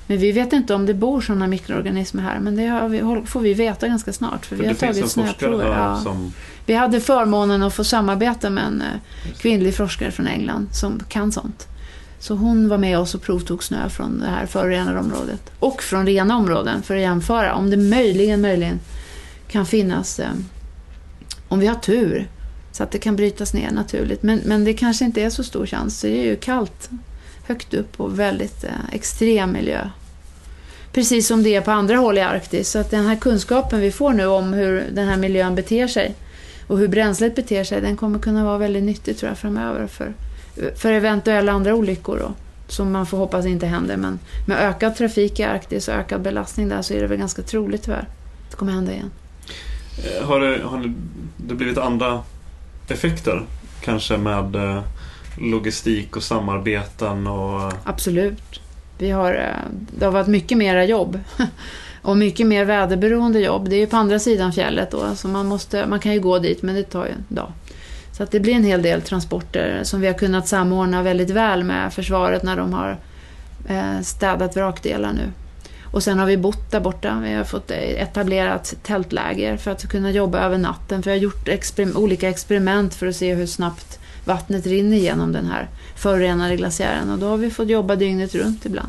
Men vi vet inte om det bor sådana mikroorganismer här. Men det får vi veta ganska snart. För vi har tagit snöprover. Ja. Vi hade förmånen att få samarbeta med en kvinnlig forskare från England som kan sånt. Så hon var med oss och provtog snö från det här förorenade området. Och från rena områden för att jämföra. Om det möjligen kan finnas, om vi har tur, så att det kan brytas ner naturligt. Men det kanske inte är så stor chans. Det är ju kallt, högt upp och väldigt extrem miljö. Precis som det är på andra håll i Arktis. Så att den här kunskapen vi får nu om hur den här miljön beter sig och hur bränslet beter sig, den kommer kunna vara väldigt nyttig, tror jag, framöver för eventuella andra olyckor då, som man får hoppas inte händer. Men med ökad trafik i Arktis och ökad belastning där så är det väl ganska troligt tyvärr att det kommer hända igen. Har det blivit andra effekter kanske med logistik och samarbeten? Absolut. Det har varit mycket mera jobb och mycket mer väderberoende jobb. Det är ju på andra sidan fjället då, så man kan ju gå dit, men det tar ju en dag. Så att det blir en hel del transporter som vi har kunnat samordna väldigt väl med försvaret när de har städat vrakdelar nu. Och sen har vi bott där borta. Vi har fått etablerat tältläger för att kunna jobba över natten. För jag har gjort olika experiment för att se hur snabbt vattnet rinner genom den här förorenade glaciären. Och då har vi fått jobba dygnet runt ibland.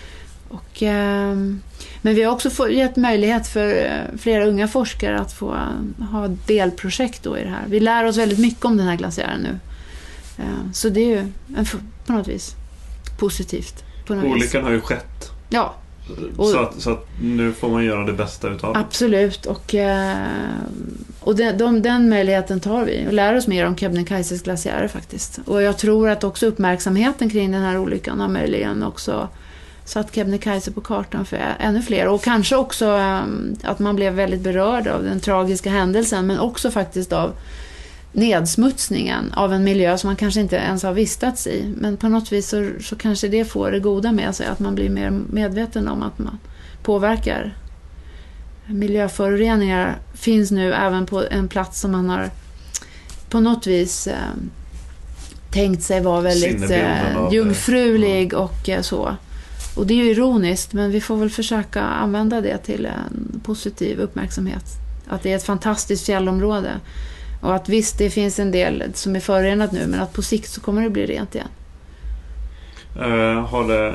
Men vi har också gett möjlighet för flera unga forskare att få ha delprojekt då i det här. Vi lär oss väldigt mycket om den här glaciären nu. Så det är ju på något vis positivt. Olyckan har ju skett. Ja. Så att nu får man göra det bästa utav det. Absolut. Och den möjligheten tar vi och lär oss mer om Kebnekaises glaciärer faktiskt. Och jag tror att också uppmärksamheten kring den här olyckan har möjligen också satt Kebnekaise på kartan för ännu fler. Och kanske också att man blev väldigt berörd av den tragiska händelsen, men också faktiskt av nedsmutsningen av en miljö som man kanske inte ens har vistats i. Men på något vis så kanske det får det goda med sig, att man blir mer medveten om att man påverkar. Miljöföroreningar finns nu även på en plats som man har på något vis tänkt sig vara väldigt jungfrulig och så. Och det är ju ironiskt, men vi får väl försöka använda det till en positiv uppmärksamhet. Att det är ett fantastiskt fjällområde. Och att visst, det finns en del som är förorenat nu, men att på sikt så kommer det bli rent igen. Har det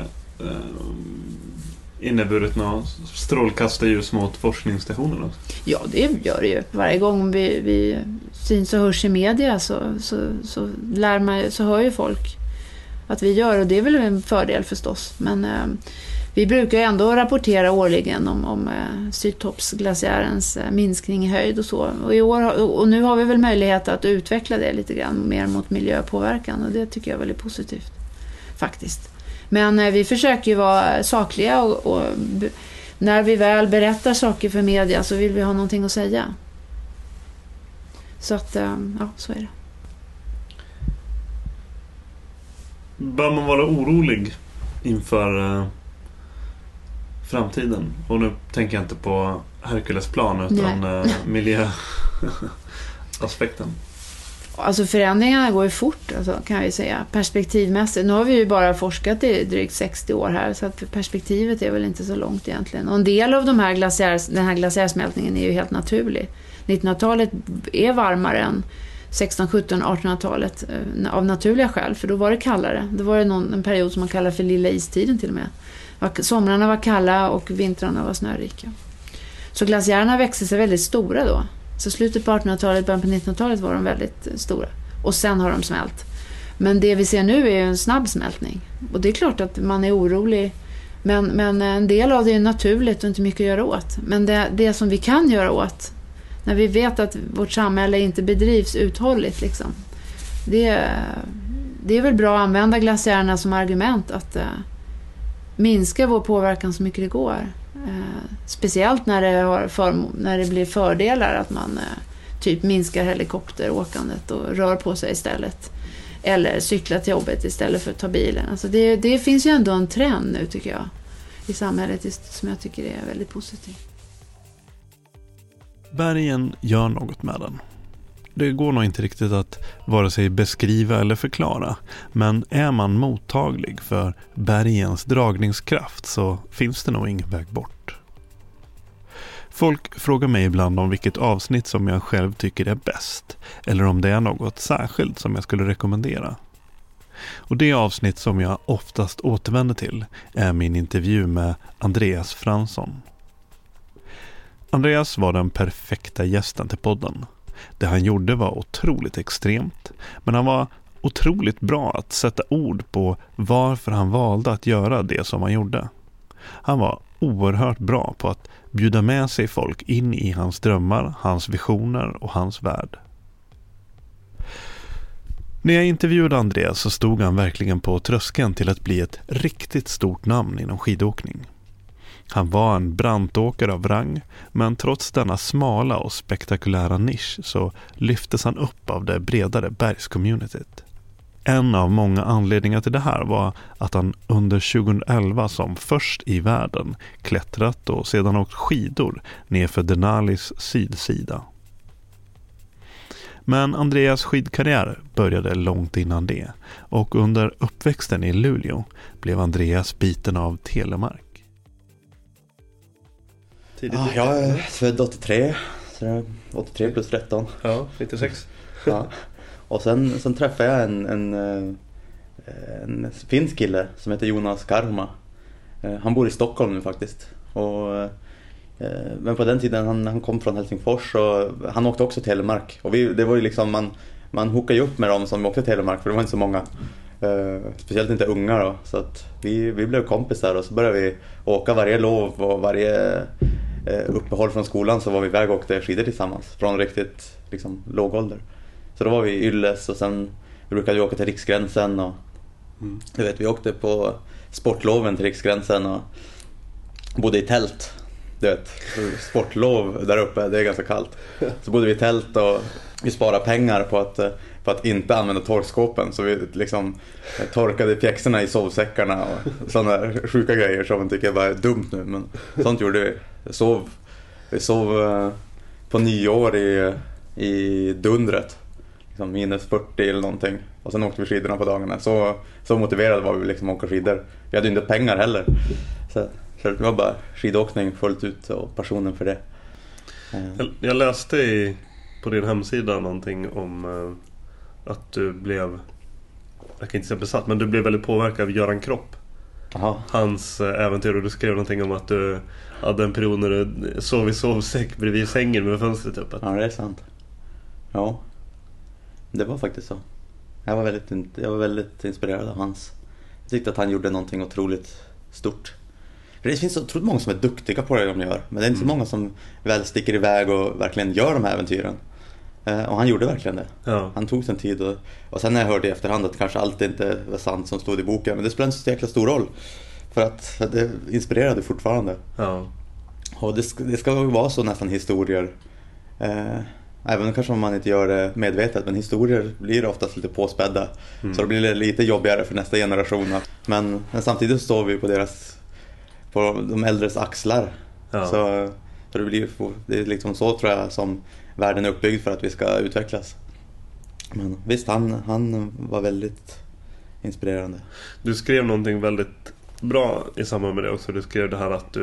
inneburit något strålkastarljus mot forskningsstationerna? Ja, det gör det ju. Varje gång vi syns och hörs i media så hör ju folk att vi gör, och det är väl en fördel förstås. Men vi brukar ju ändå rapportera årligen om Sydtoppsglaciärens minskning i höjd och så. Och nu har vi väl möjlighet att utveckla det lite grann mer mot miljöpåverkan, och det tycker jag är väldigt positivt faktiskt. Men vi försöker ju vara sakliga och när vi väl berättar saker för media så vill vi ha någonting att säga. Så att, ja, så är det. Bör man vara orolig inför framtiden? Och nu tänker jag inte på Herkulesplan utan miljöaspekten. Alltså förändringarna går ju fort, alltså, kan jag säga, perspektivmässigt. Nu har vi ju bara forskat i drygt 60 år här, så att perspektivet är väl inte så långt egentligen. Och en del av den här glaciärsmältningen är ju helt naturlig. 1900-talet är varmare än 16, 17, 1800-talet av naturliga skäl, för då var det kallare. Det var en period som man kallar för lilla istiden till och med. Somrarna var kalla och vintrarna var snörika. Så glaciärerna växte sig väldigt stora då. Så slutet på 1800-talet, början på 1900-talet var de väldigt stora. Och sen har de smält. Men det vi ser nu är en snabb smältning. Och det är klart att man är orolig. Men en del av det är naturligt och inte mycket att göra åt. Men det som vi kan göra åt, när vi vet att vårt samhälle inte bedrivs uthålligt, liksom, det är väl bra att använda glaciärerna som argument att minska vår påverkan så mycket det går. Speciellt när det blir fördelar, att man typ minskar helikopteråkandet och rör på sig istället, eller cyklar till jobbet istället för att ta bilen. Alltså det finns ju ändå en trend nu, tycker jag, i samhället som jag tycker är väldigt positiv. Bergen gör något med den. Det går nog inte riktigt att vare sig beskriva eller förklara, men är man mottaglig för bergens dragningskraft så finns det nog ingen väg bort. Folk frågar mig ibland om vilket avsnitt som jag själv tycker är bäst, eller om det är något särskilt som jag skulle rekommendera. Och det avsnitt som jag oftast återvänder till är min intervju med Andreas Fransson. Andreas var den perfekta gästen till podden. Det han gjorde var otroligt extremt, men han var otroligt bra att sätta ord på varför han valde att göra det som han gjorde. Han var oerhört bra på att bjuda med sig folk in i hans drömmar, hans visioner och hans värld. När jag intervjuade Andreas så stod han verkligen på tröskeln till att bli ett riktigt stort namn inom skidåkning. Han var en brantåkare av rang, men trots denna smala och spektakulära nisch så lyftes han upp av det bredare bergscommunityt. En av många anledningar till det här var att han under 2011 som först i världen klättrat och sedan åkt skidor nerför Denalis sydsida. Men Andreas skidkarriär började långt innan det, och under uppväxten i Luleå blev Andreas biten av Telemark. Jag är född 83, så det är 83 plus 13. Ja, 96. Ja. Och sen träffade jag en finsk kille som heter Jonas Karma. Han bor i Stockholm nu faktiskt. Men på den tiden han kom från Helsingfors, och han åkte också Telemark. Och det var ju liksom, man hookade ju upp med dem som åkte Telemark, för det var inte så många. Speciellt inte unga då. Så att vi blev kompisar, och så började vi åka varje lov och varje uppehåll från skolan, så var vi iväg och åkte skidor tillsammans från riktigt liksom låg ålder. Så då var vi i Ylles, och sen brukade vi åka till Riksgränsen, och du vet, vi åkte på sportloven till Riksgränsen och bodde i tält. Du vet, sportlov där uppe, det är ganska kallt. Så bodde vi i tält, och vi sparade pengar på att inte använda torkskåpen, så vi liksom torkade pjäxorna i sovsäckarna och sådana sjuka grejer som man tycker bara är dumt nu, men sånt gjorde vi. Vi sov på nyår i Dundret, liksom minus 40 eller någonting, och sen åkte vi skidorna på dagarna. Så motiverade var vi liksom att åka skidor. Vi hade inte pengar heller, så det var bara skidåkning fullt ut och passionen för det. Jag läste på din hemsida någonting om att du blev, jag kan inte säga besatt, men du blev väldigt påverkad av Göran Kropp. Aha. Hans äventyr, och du skrev någonting om att du hade en period när du sov i sovsäck bredvid sängen med fönstret öppet. Ja, det är sant. Ja, det var faktiskt så. Jag var väldigt inspirerad av hans. Jag tyckte att han gjorde någonting otroligt stort. Det finns så otroligt många som är duktiga på det de gör, men det är inte så många som väl sticker iväg och verkligen gör de här äventyren. Och han gjorde verkligen det. Ja. Han tog sin tid, och sen när jag hörde i efterhand att kanske allt inte var sant som stod i boken, men det spelar inte så jäkla stor roll, för att det inspirerade fortfarande. Ja. Och det ska vara så nästan historier, även kanske om man inte gör det medvetet, men historier blir oftast lite påspädda, så det blir lite jobbigare för nästa generation. Men samtidigt står vi på de äldres axlar. Ja. Så det är liksom så, tror jag, som världen är uppbyggd för att vi ska utvecklas. Men visst, han var väldigt inspirerande. Du skrev någonting väldigt bra i samband med det också. Du skrev det här att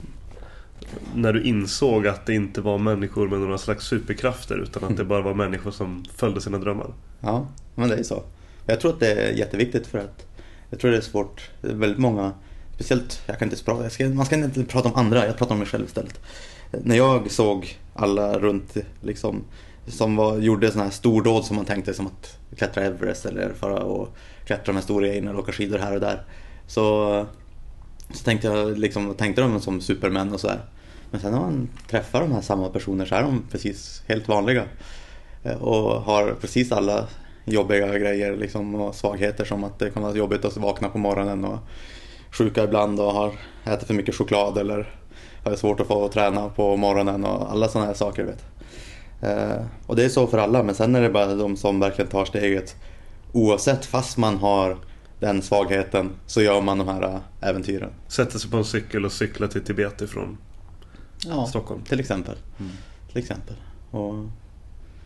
när du insåg att det inte var människor med några slags superkrafter, utan att det bara var människor som följde sina drömmar. Ja, men det är så. Jag tror att det är jätteviktigt, för att jag tror det är svårt. Det är väldigt många, speciellt, man ska inte prata om andra, jag pratar om mig själv istället. När jag såg alla runt liksom, som gjorde såna här stordåd som man tänkte, som att klättra Everest eller fara och klättra med stora grejer och åka skidor här och där, så tänkte jag liksom, tänkte de som supermän och så här. Men sen när man träffar de här samma personer så är de precis helt vanliga och har precis alla jobbiga grejer liksom, och svagheter, som att det kan vara jobbigt att vakna på morgonen och sjuka ibland och har ätit för mycket choklad eller har svårt att få träna på morgonen och alla sådana här saker, vet. Och det är så för alla, men sen är det bara de som verkligen tar steget, oavsett, fast man har den svagheten, så gör man de här äventyren. Sätter sig på en cykel och cyklar till Tibet ifrån Stockholm. Till exempel. Till exempel. Och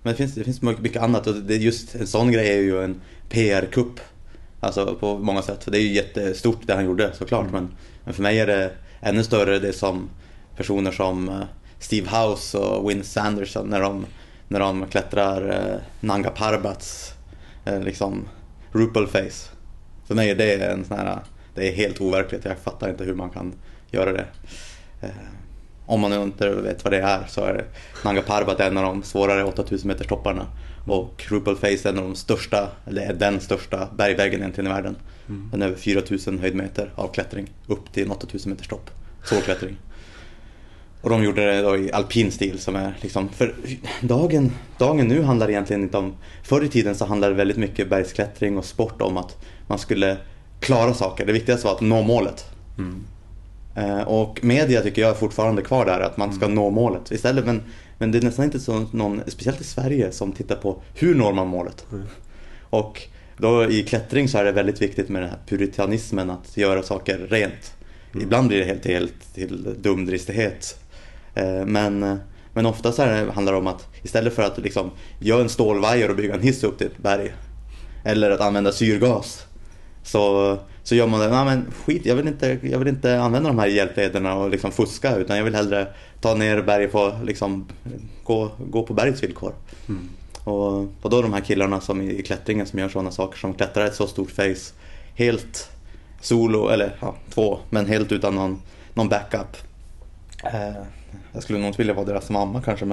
Men det finns mycket annat, och det är just en sån grej är ju en PR-kupp. Alltså på många sätt. För det är ju jättestort det han gjorde såklart. Men för mig är det ännu större det som personer som Steve House och Win Sanderson när de klättrar Nanga Parbats liksom Rupal Face. För mig är det en sån här, det är helt overkligt. Jag fattar inte hur man kan göra det. Om man inte vet vad det är, så är det Nanga Parbat en av de svårare 8000 meters topparna. Och Rupal Face en av de största, eller är den största bergväggen egentligen i världen. Den är över 4000 höjdmeter av klättring upp till en 8000 meters topp. Såklättring. Och de gjorde det då i alpin stil som är liksom, för dagen nu handlar egentligen inte om, förr i tiden så handlade det väldigt mycket bergsklättring och sport om att man skulle klara saker. Det viktigaste var att nå målet. Och media tycker jag är fortfarande kvar där, att man ska nå målet istället, men det är nästan inte så någon, speciellt i Sverige, som tittar på hur når man målet. Och då i klättring så är det väldigt viktigt med den här puritanismen, att göra saker rent. Ibland blir det helt till dumdristighet. Men ofta så handlar det om att istället för att liksom göra en stålvajer och bygga en hiss upp till ett berg, eller att använda syrgas, så gör man det, nej men skit, jag vill inte använda de här hjälplederna och liksom fuska, utan jag vill hellre ta ner berget på liksom gå på bergets villkor. Och då de här killarna som i klättringen som gör sådana saker, som klättrar ett så stort face helt solo, eller två, men helt utan någon backup. Jag skulle nog inte vilja vara deras mamma kanske,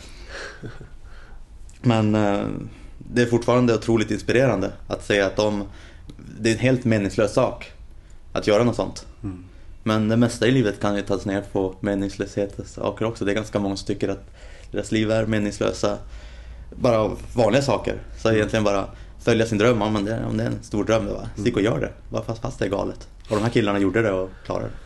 men det är fortfarande otroligt inspirerande att se att det är en helt meningslös sak att göra något sånt. Men det mesta i livet kan ju tas ner på meningslöshetssaker också. Det är ganska många som tycker att deras liv är meningslösa, bara vanliga saker. Så egentligen bara följa sin dröm, om det är en stor dröm, stick och gör det, bara fast det är galet. Och de här killarna gjorde det och klarade det.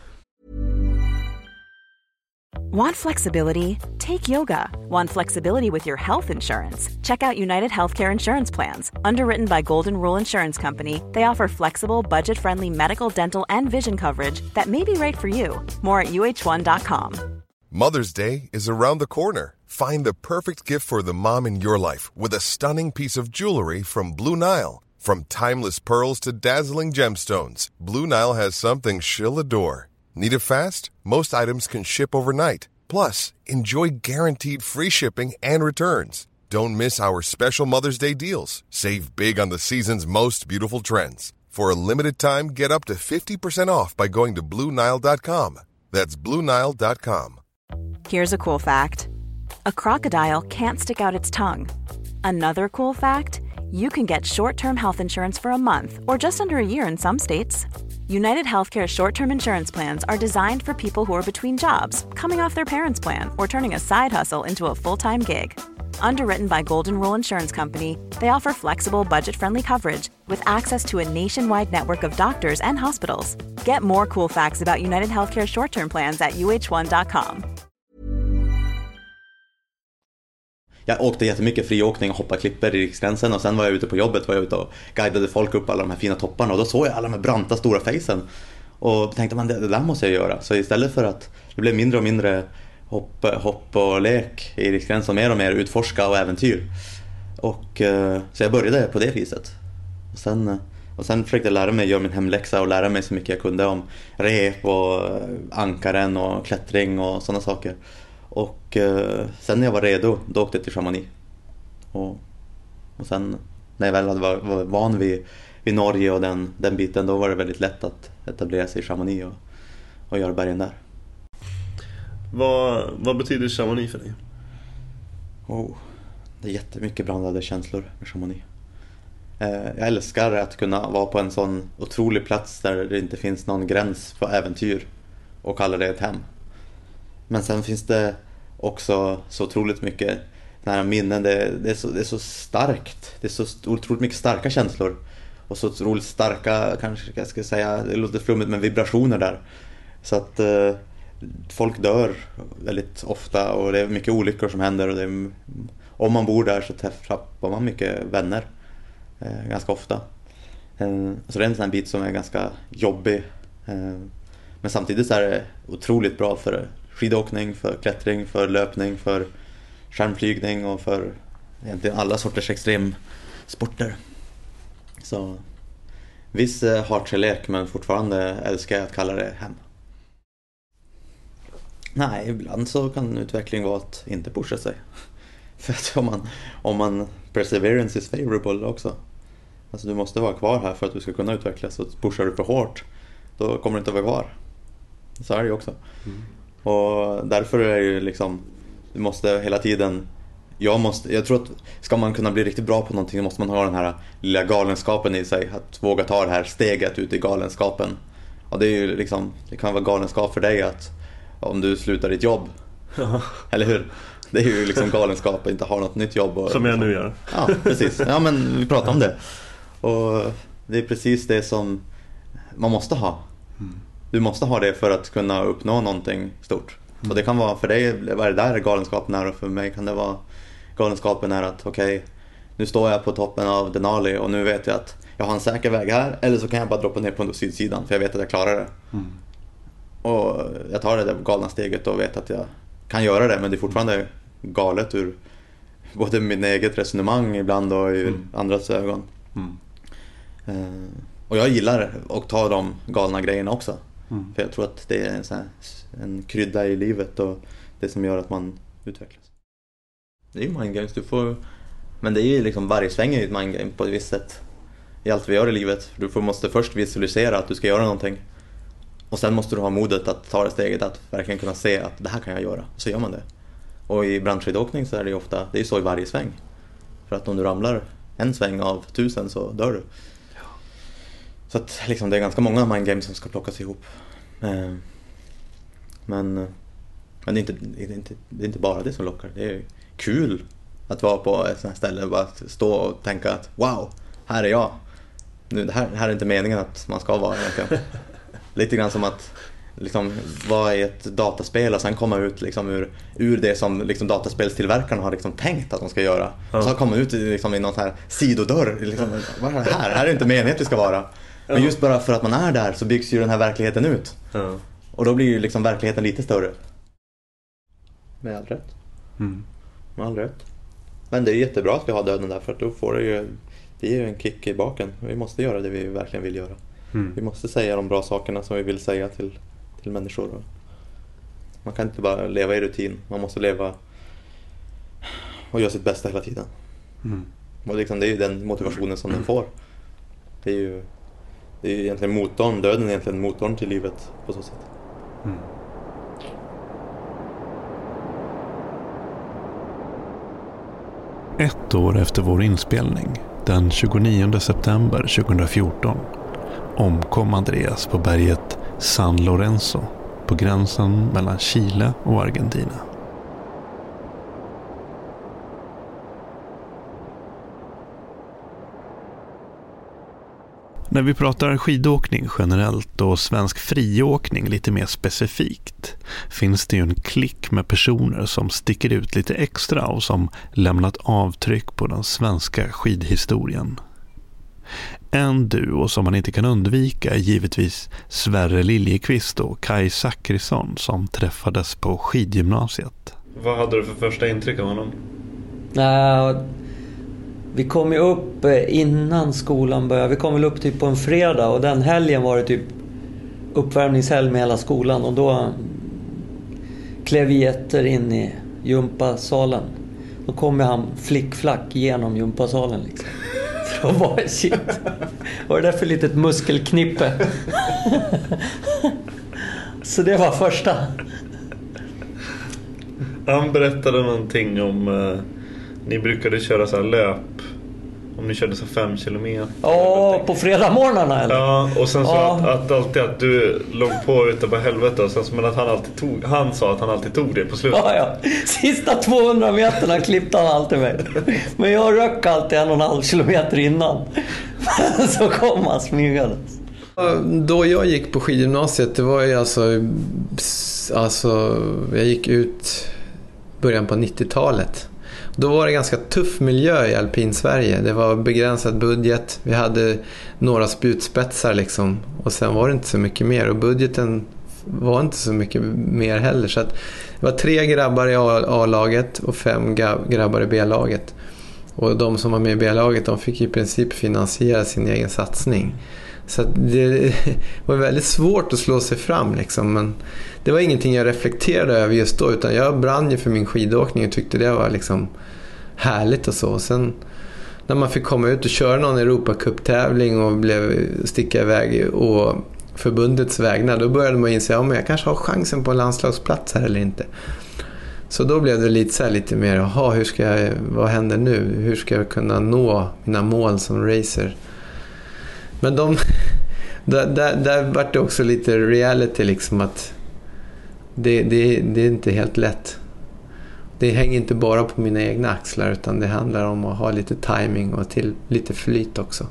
Want flexibility? Take yoga. Want flexibility with your health insurance? Check out United Healthcare Insurance Plans. Underwritten by Golden Rule Insurance Company, they offer flexible, budget-friendly medical, dental, and vision coverage that may be right for you. More at uh1.com. Mother's Day is around the corner. Find the perfect gift for the mom in your life with a stunning piece of jewelry from Blue Nile. From timeless pearls to dazzling gemstones, Blue Nile has something she'll adore. Need it fast? Most items can ship overnight. Plus, enjoy guaranteed free shipping and returns. Don't miss our special Mother's Day deals. Save big on the season's most beautiful trends. For a limited time, get up to 50% off by going to BlueNile.com. That's BlueNile.com. Here's a cool fact. A crocodile can't stick out its tongue. Another cool fact, you can get short-term health insurance for a month or just under a year in some states. United Healthcare short-term insurance plans are designed for people who are between jobs, coming off their parents' plan, or turning a side hustle into a full-time gig. Underwritten by Golden Rule Insurance Company, they offer flexible, budget-friendly coverage with access to a nationwide network of doctors and hospitals. Get more cool facts about United Healthcare short-term plans at uh1.com. Jag åkte jättemycket friåkning och hoppade klipper i Riksgränsen, och sen var jag ute på jobbet, var jag ute och guidade folk upp alla de här fina topparna, och då såg jag alla de här branta stora facen och tänkte man, det där måste jag göra. Så istället för att det blev mindre och mindre hopp och lek i Riksgränsen, mer och mer utforska och äventyr, och så jag började på det viset. Och sen försökte jag lära mig, göra min hemläxa och lära mig så mycket jag kunde om rep och ankaren och klättring och sådana saker. Och sen när jag var redo, då åkte jag till Chamonix. Och sen när jag väl var van vid Norge och den biten, då var det väldigt lätt att etablera sig i Chamonix och göra bergen där. Vad betyder Chamonix för dig? Det är jättemycket blandade känslor med Chamonix. Jag älskar att kunna vara på en sån otrolig plats där det inte finns någon gräns för äventyr och kalla det ett hem. Men sen finns det också så otroligt mycket nära minnen. Det är så starkt. Det är så otroligt mycket starka känslor. Och så otroligt starka, kanske jag ska säga, det låter flummigt, men vibrationer där. Så att folk dör väldigt ofta, och det är mycket olyckor som händer. Och om man bor där så tappar man mycket vänner ganska ofta. Så det är en sån bit som är ganska jobbig. Men samtidigt så är det otroligt bra för skidåkning, för klättring, för löpning, för skärmflygning och för egentligen alla sorters extremsporter. Så viss hartgelek, men fortfarande älskar jag att kalla det hem. Nej, ibland så kan utveckling vara att inte pusha sig. För att om man perseverance is favorable också. Alltså du måste vara kvar här för att du ska kunna utvecklas. Så pushar du för hårt, då kommer du inte att vara kvar. Så är det ju också. Och därför är det ju liksom, du måste hela tiden, jag tror att ska man kunna bli riktigt bra på någonting, måste man ha den här lilla galenskapen i sig. Att våga ta det här steget ut i galenskapen. Och det är ju liksom, det kan vara galenskap för dig att om du slutar ditt jobb. Eller hur? Det är ju liksom galenskap att inte ha något nytt jobb. Som jag nu gör. Ja, precis. Ja, men vi pratar om det. Och det är precis det som man måste ha. Du måste ha det för att kunna uppnå någonting stort. Och det kan vara för dig, vad är det där galenskapen är, och för mig kan det vara galenskapen är att okej, nu står jag på toppen av Denali och nu vet jag att jag har en säker väg här, eller så kan jag bara droppa ner på sydsidan för jag vet att jag klarar det. Och jag tar det där galna steget och vet att jag kan göra det, men det är fortfarande galet ur både min eget resonemang ibland och ur andras ögon. Och jag gillar att ta de galna grejerna också. För jag tror att det är en krydda i livet och det som gör att man utvecklas. Det är ju mindgames, men det är ju liksom varje sväng i ett mindgame på ett visst sätt. I allt vi gör i livet. Du måste först visualisera att du ska göra någonting. Och sen måste du ha modet att ta det steget att verkligen kunna se att det här kan jag göra. Så gör man det. Och i brandskidåkning så är det ju ofta, det är så i varje sväng. För att om du ramlar en sväng av 1000 så dör du. Så att liksom, det är ganska många mindgames som ska plockas ihop. Men det är inte bara det som lockar. Det är kul att vara på ett sånt här ställe och bara stå och tänka att wow, här är jag. Nu, det här är inte meningen att man ska vara egentligen. Lite grann som att liksom vara i ett dataspel och sen komma ut liksom ur det som liksom dataspelstillverkarna har liksom tänkt att de ska göra. Och så komma ut liksom i någon här sidodörr. Liksom, vad är det här? Här är inte meningen att det ska vara. Men just bara för att man är där så byggs ju den här verkligheten ut. Och då blir ju liksom verkligheten lite större. Med all rätt. Med all rätt. Men det är jättebra att vi har döden där, för att då får det är ju en kick i baken. Vi måste göra det vi verkligen vill göra. Vi måste säga de bra sakerna som vi vill säga till människor. Man kan inte bara leva i rutin. Man måste leva och göra sitt bästa hela tiden. Och liksom, det är ju den motivationen som den får. Det är ju egentligen motorn, döden är egentligen motorn till livet på så sätt. Ett år efter vår inspelning, den 29 september 2014, omkom Andreas på berget San Lorenzo på gränsen mellan Chile och Argentina. När vi pratar skidåkning generellt och svensk friåkning lite mer specifikt finns det ju en klick med personer som sticker ut lite extra och som lämnat avtryck på den svenska skidhistorien. En duo som man inte kan undvika är givetvis Sverre Liljekvist och Kaj Zackrisson som träffades på skidgymnasiet. Vad hade du för första intryck av honom? Vi kom ju upp innan skolan började. Vi kom väl upp typ på en fredag och den helgen var det typ uppvärmningshelg med hela skolan. Och då klev vi in i gympasalen. Då kom han flickflack genom gympasalen liksom. För att vara shit. Var det därför litet muskelknippe. Så det var första. Han berättade någonting om ni brukade köra så här löp. Om ni körde så 5 kilometer. Ja, på fredagsmorgnarna eller? Ja, och sen så att alltid att du låg på ute på helvete. Och sen så, men att han sa att han alltid tog det på slutet. Ja. Sista 200 meterna klippte han alltid mig. Men jag röck alltid 1,5 kilometer innan. Så kom han smygades. Då jag gick på skidgymnasiet, det var ju alltså jag gick ut början på 90-talet. Då var det ganska tuff miljö i Alpin-Sverige. Det var begränsad budget. Vi hade några spjutspetsar liksom. Och sen var det inte så mycket mer. Och budgeten var inte så mycket mer heller. Så att det var 3 grabbar i A-laget och 5 grabbar i B-laget. Och de som var med i B-laget, de fick i princip finansiera sin egen satsning. Så det var väldigt svårt att slå sig fram liksom. Men det var ingenting jag reflekterade över just då, utan jag brann ju för min skidåkning och tyckte det var liksom härligt och så. Och sen när man fick komma ut och köra någon Europacup-tävling och sticka iväg och förbundets vägnar, då började man inse att jag kanske har chansen på en landslagsplats här eller inte. Så då blev det lite mer, vad händer nu? Hur ska jag kunna nå mina mål som racer? Men där var det också lite reality liksom, att det är inte helt lätt. Det hänger inte bara på mina egna axlar, utan det handlar om att ha lite timing och lite flyt också.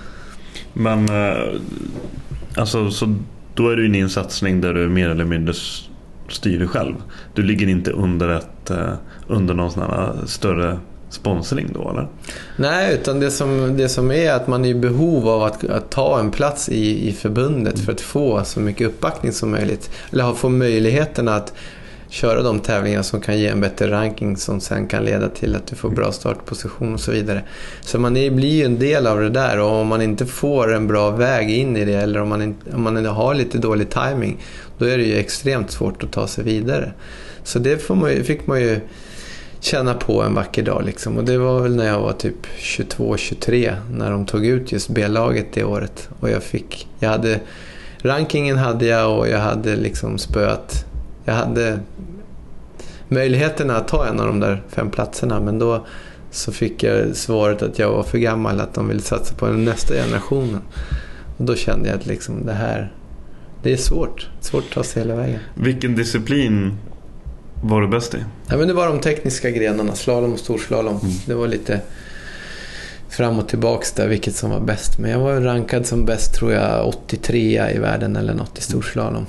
Men alltså, så då är du inne i en satsning där du mer eller mindre styr dig själv. Du ligger inte under någon sån här större sponsring då, eller? Nej, utan det som är att man är i behov av att ta en plats i förbundet för att få så mycket uppbackning som möjligt. Eller få möjligheterna att köra de tävlingar som kan ge en bättre ranking som sen kan leda till att du får bra startposition och så vidare. Så man blir ju en del av det där, och om man inte får en bra väg in i det, eller om man har lite dålig timing, då är det ju extremt svårt att ta sig vidare. Så det fick man ju känna på en vacker dag liksom. Och det var väl när jag var typ 22-23 när de tog ut just B-laget det året. Och rankingen hade jag, och jag hade liksom spöat. Jag hade möjligheterna att ta en av de där 5 platserna, men då så fick jag svaret att jag var för gammal, att de ville satsa på den nästa generationen. Och då kände jag att liksom det är svårt att ta sig hela vägen. Vilken disciplin var du bäst i? Ja, men det var de tekniska grenarna, slalom och storslalom. Det var lite fram och tillbaks där vilket som var bäst. Men jag var rankad som bäst, tror jag, 83 i världen eller något i storslalom.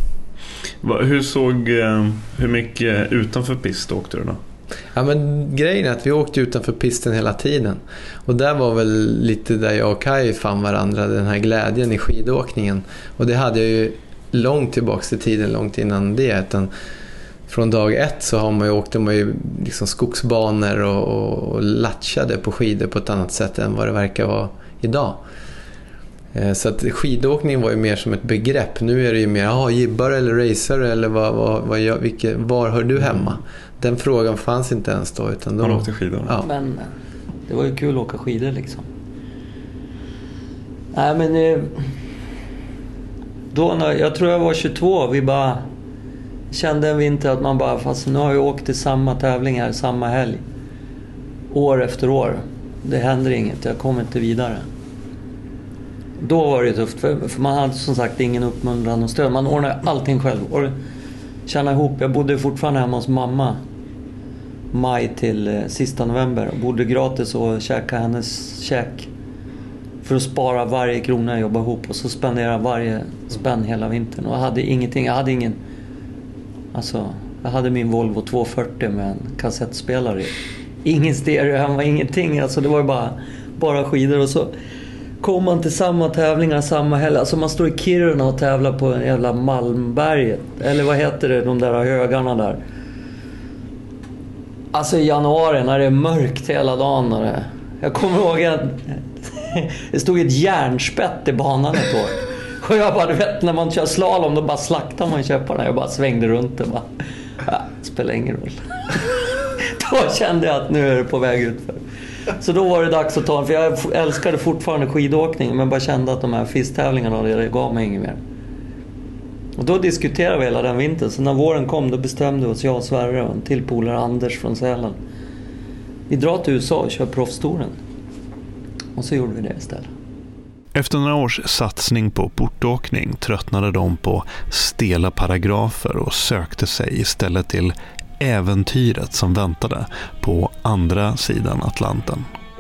Hur mycket utanför pist åkte du då? Ja, men grejen är att vi åkte utanför pisten hela tiden. Och där var väl lite där jag och Kai fann varandra, den här glädjen i skidåkningen. Och det hade jag ju långt tillbaks i tiden, långt innan det. Utan från dag 1 så åkte man ju liksom skogsbanor och latchade på skidor på ett annat sätt än vad det verkar vara idag. Så att skidåkning var ju mer som ett begrepp. Nu är det ju mer, gibbar eller racer, eller var hör du hemma? Den frågan fanns inte ens då. Utan man åkte skidor. Ja. Men det var ju kul att åka skidor liksom. Nej, men då jag tror jag var 22, vi bara kände en vinter att man bara, fast nu har jag åkt till samma tävlingar samma helg år efter år. Det händer inget, jag kommer inte vidare. Då var det tufft, för man hade som sagt ingen uppmuntran och stöd. Man ordnade allting själv och tjäna ihop. Jag bodde fortfarande hemma hos mamma maj till sista november och bodde gratis och käkade hennes käk för att spara varje krona jag jobbade ihop, och så spendera varje spänn hela vintern. Och jag hade ingenting, jag hade min Volvo 240 med en kassettspelare i. Ingen stereo hemma, ingenting. Alltså det var ju bara skidor, och så kom man till samma tävlingar samma helg. Alltså man står i Kiruna och tävlar på en jävla Malmberget. Eller vad heter det, de där högarna där. Alltså i januari när det är mörkt hela dagen. Jag kommer ihåg att det stod ett järnspett i banan ett år. Och jag bara, du vet, när man kör slalom då bara slaktar man käpparna. Jag bara svängde runt och bara, spelar ingen roll. Då kände jag att nu är det på väg ut för. Så då var det dags att ta den, för jag älskade fortfarande skidåkning, men bara kände att de här fisttävlingarna, det gav mig inget mer. Och då diskuterade vi hela den vintern. Så när våren kom, då bestämde vi oss, jag och Sverre och en till polare, Anders från Sälen. Vi drar till USA och kör proffstouren. Och så gjorde vi det istället. Efter några års satsning på portåkning tröttnade de på stela paragrafer och sökte sig istället till äventyret som väntade på andra sidan Atlanten.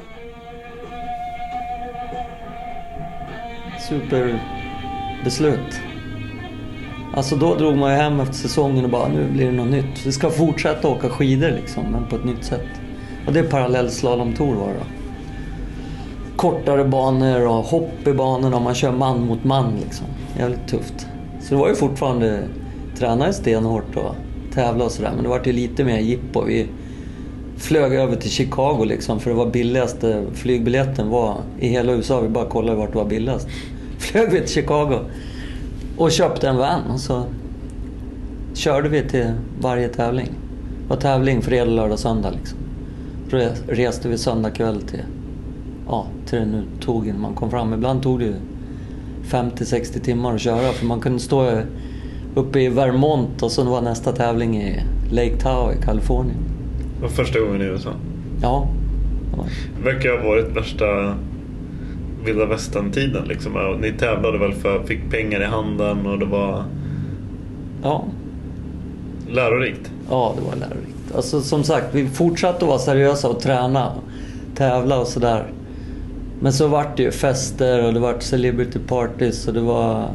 Superbeslut. Alltså då drog man ju hem efter säsongen och bara, nu blir det något nytt. Vi ska fortsätta åka skidor liksom, men på ett nytt sätt. Och det är parallellslalomtour var det då. Kortare banor och hopp i banorna och man kör man mot man liksom. Jävligt tufft. Så det var ju fortfarande, tränade stenhårt och tävla och sådär, men det var ju lite mer jippo. flög över till Chicago liksom, för det var billigaste flygbiljetten var i hela USA. Vi bara kollade vart det var billigast. Flög vi till Chicago och köpte en van och så körde vi till varje tävling. Det var tävling fredag, lördag, söndag liksom. Då reste vi söndag kväll till det nu tog innan man kom fram. Ibland tog det 50-60 timmar att köra, för man kunde stå uppe i Vermont och så var nästa tävling i Lake Tahoe i Kalifornien. Det var första gången i USA? Ja. Verkar ha varit värsta vilda västern-tiden liksom. Ni tävlade väl fick pengar i handen och det var... Ja. Lärorikt? Ja, det var lärorikt. Alltså som sagt, vi fortsatte att vara seriösa och träna och tävla och sådär. Men så vart det ju fester och det vart celebrity parties och det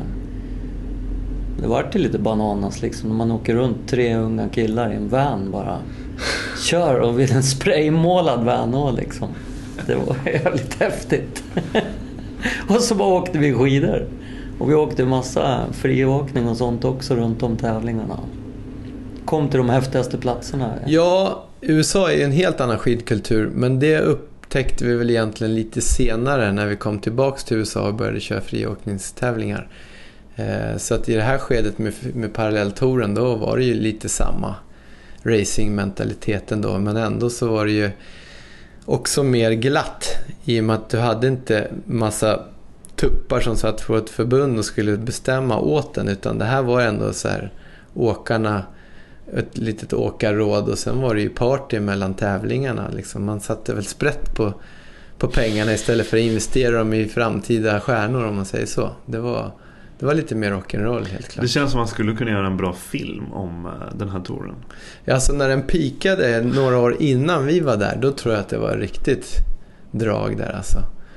vart lite bananas liksom. När man åker runt 3 unga killar i en van bara kör och vid en spraymålad van och liksom. Det var jävligt häftigt. Och så bara åkte vi skidor. Och vi åkte massa friåkning och sånt också runt om tävlingarna. Kom till de häftigaste platserna. Ja, USA är en helt annan skidkultur, men det upptäckte vi väl egentligen lite senare när vi kom tillbaks till USA och började köra friåkningstävlingar. Så att i det här skedet med parallelltouren då var det ju lite samma racingmentaliteten då, men ändå så var det ju också mer glatt i och med att du hade inte massa tuppar som satt för ett förbund och skulle bestämma åt den, utan det här var ändå så här åkarna, ett litet åkarråd, och sen var det ju party mellan tävlingarna liksom. Man satte väl sprätt på pengarna istället för att investera dem i framtida stjärnor, om man säger så. Det var lite mer rock'n'roll, helt klart. Det känns som man skulle kunna göra en bra film om den här touren. Ja, alltså när den pikade några år innan vi var där, då tror jag att det var riktigt drag där alltså.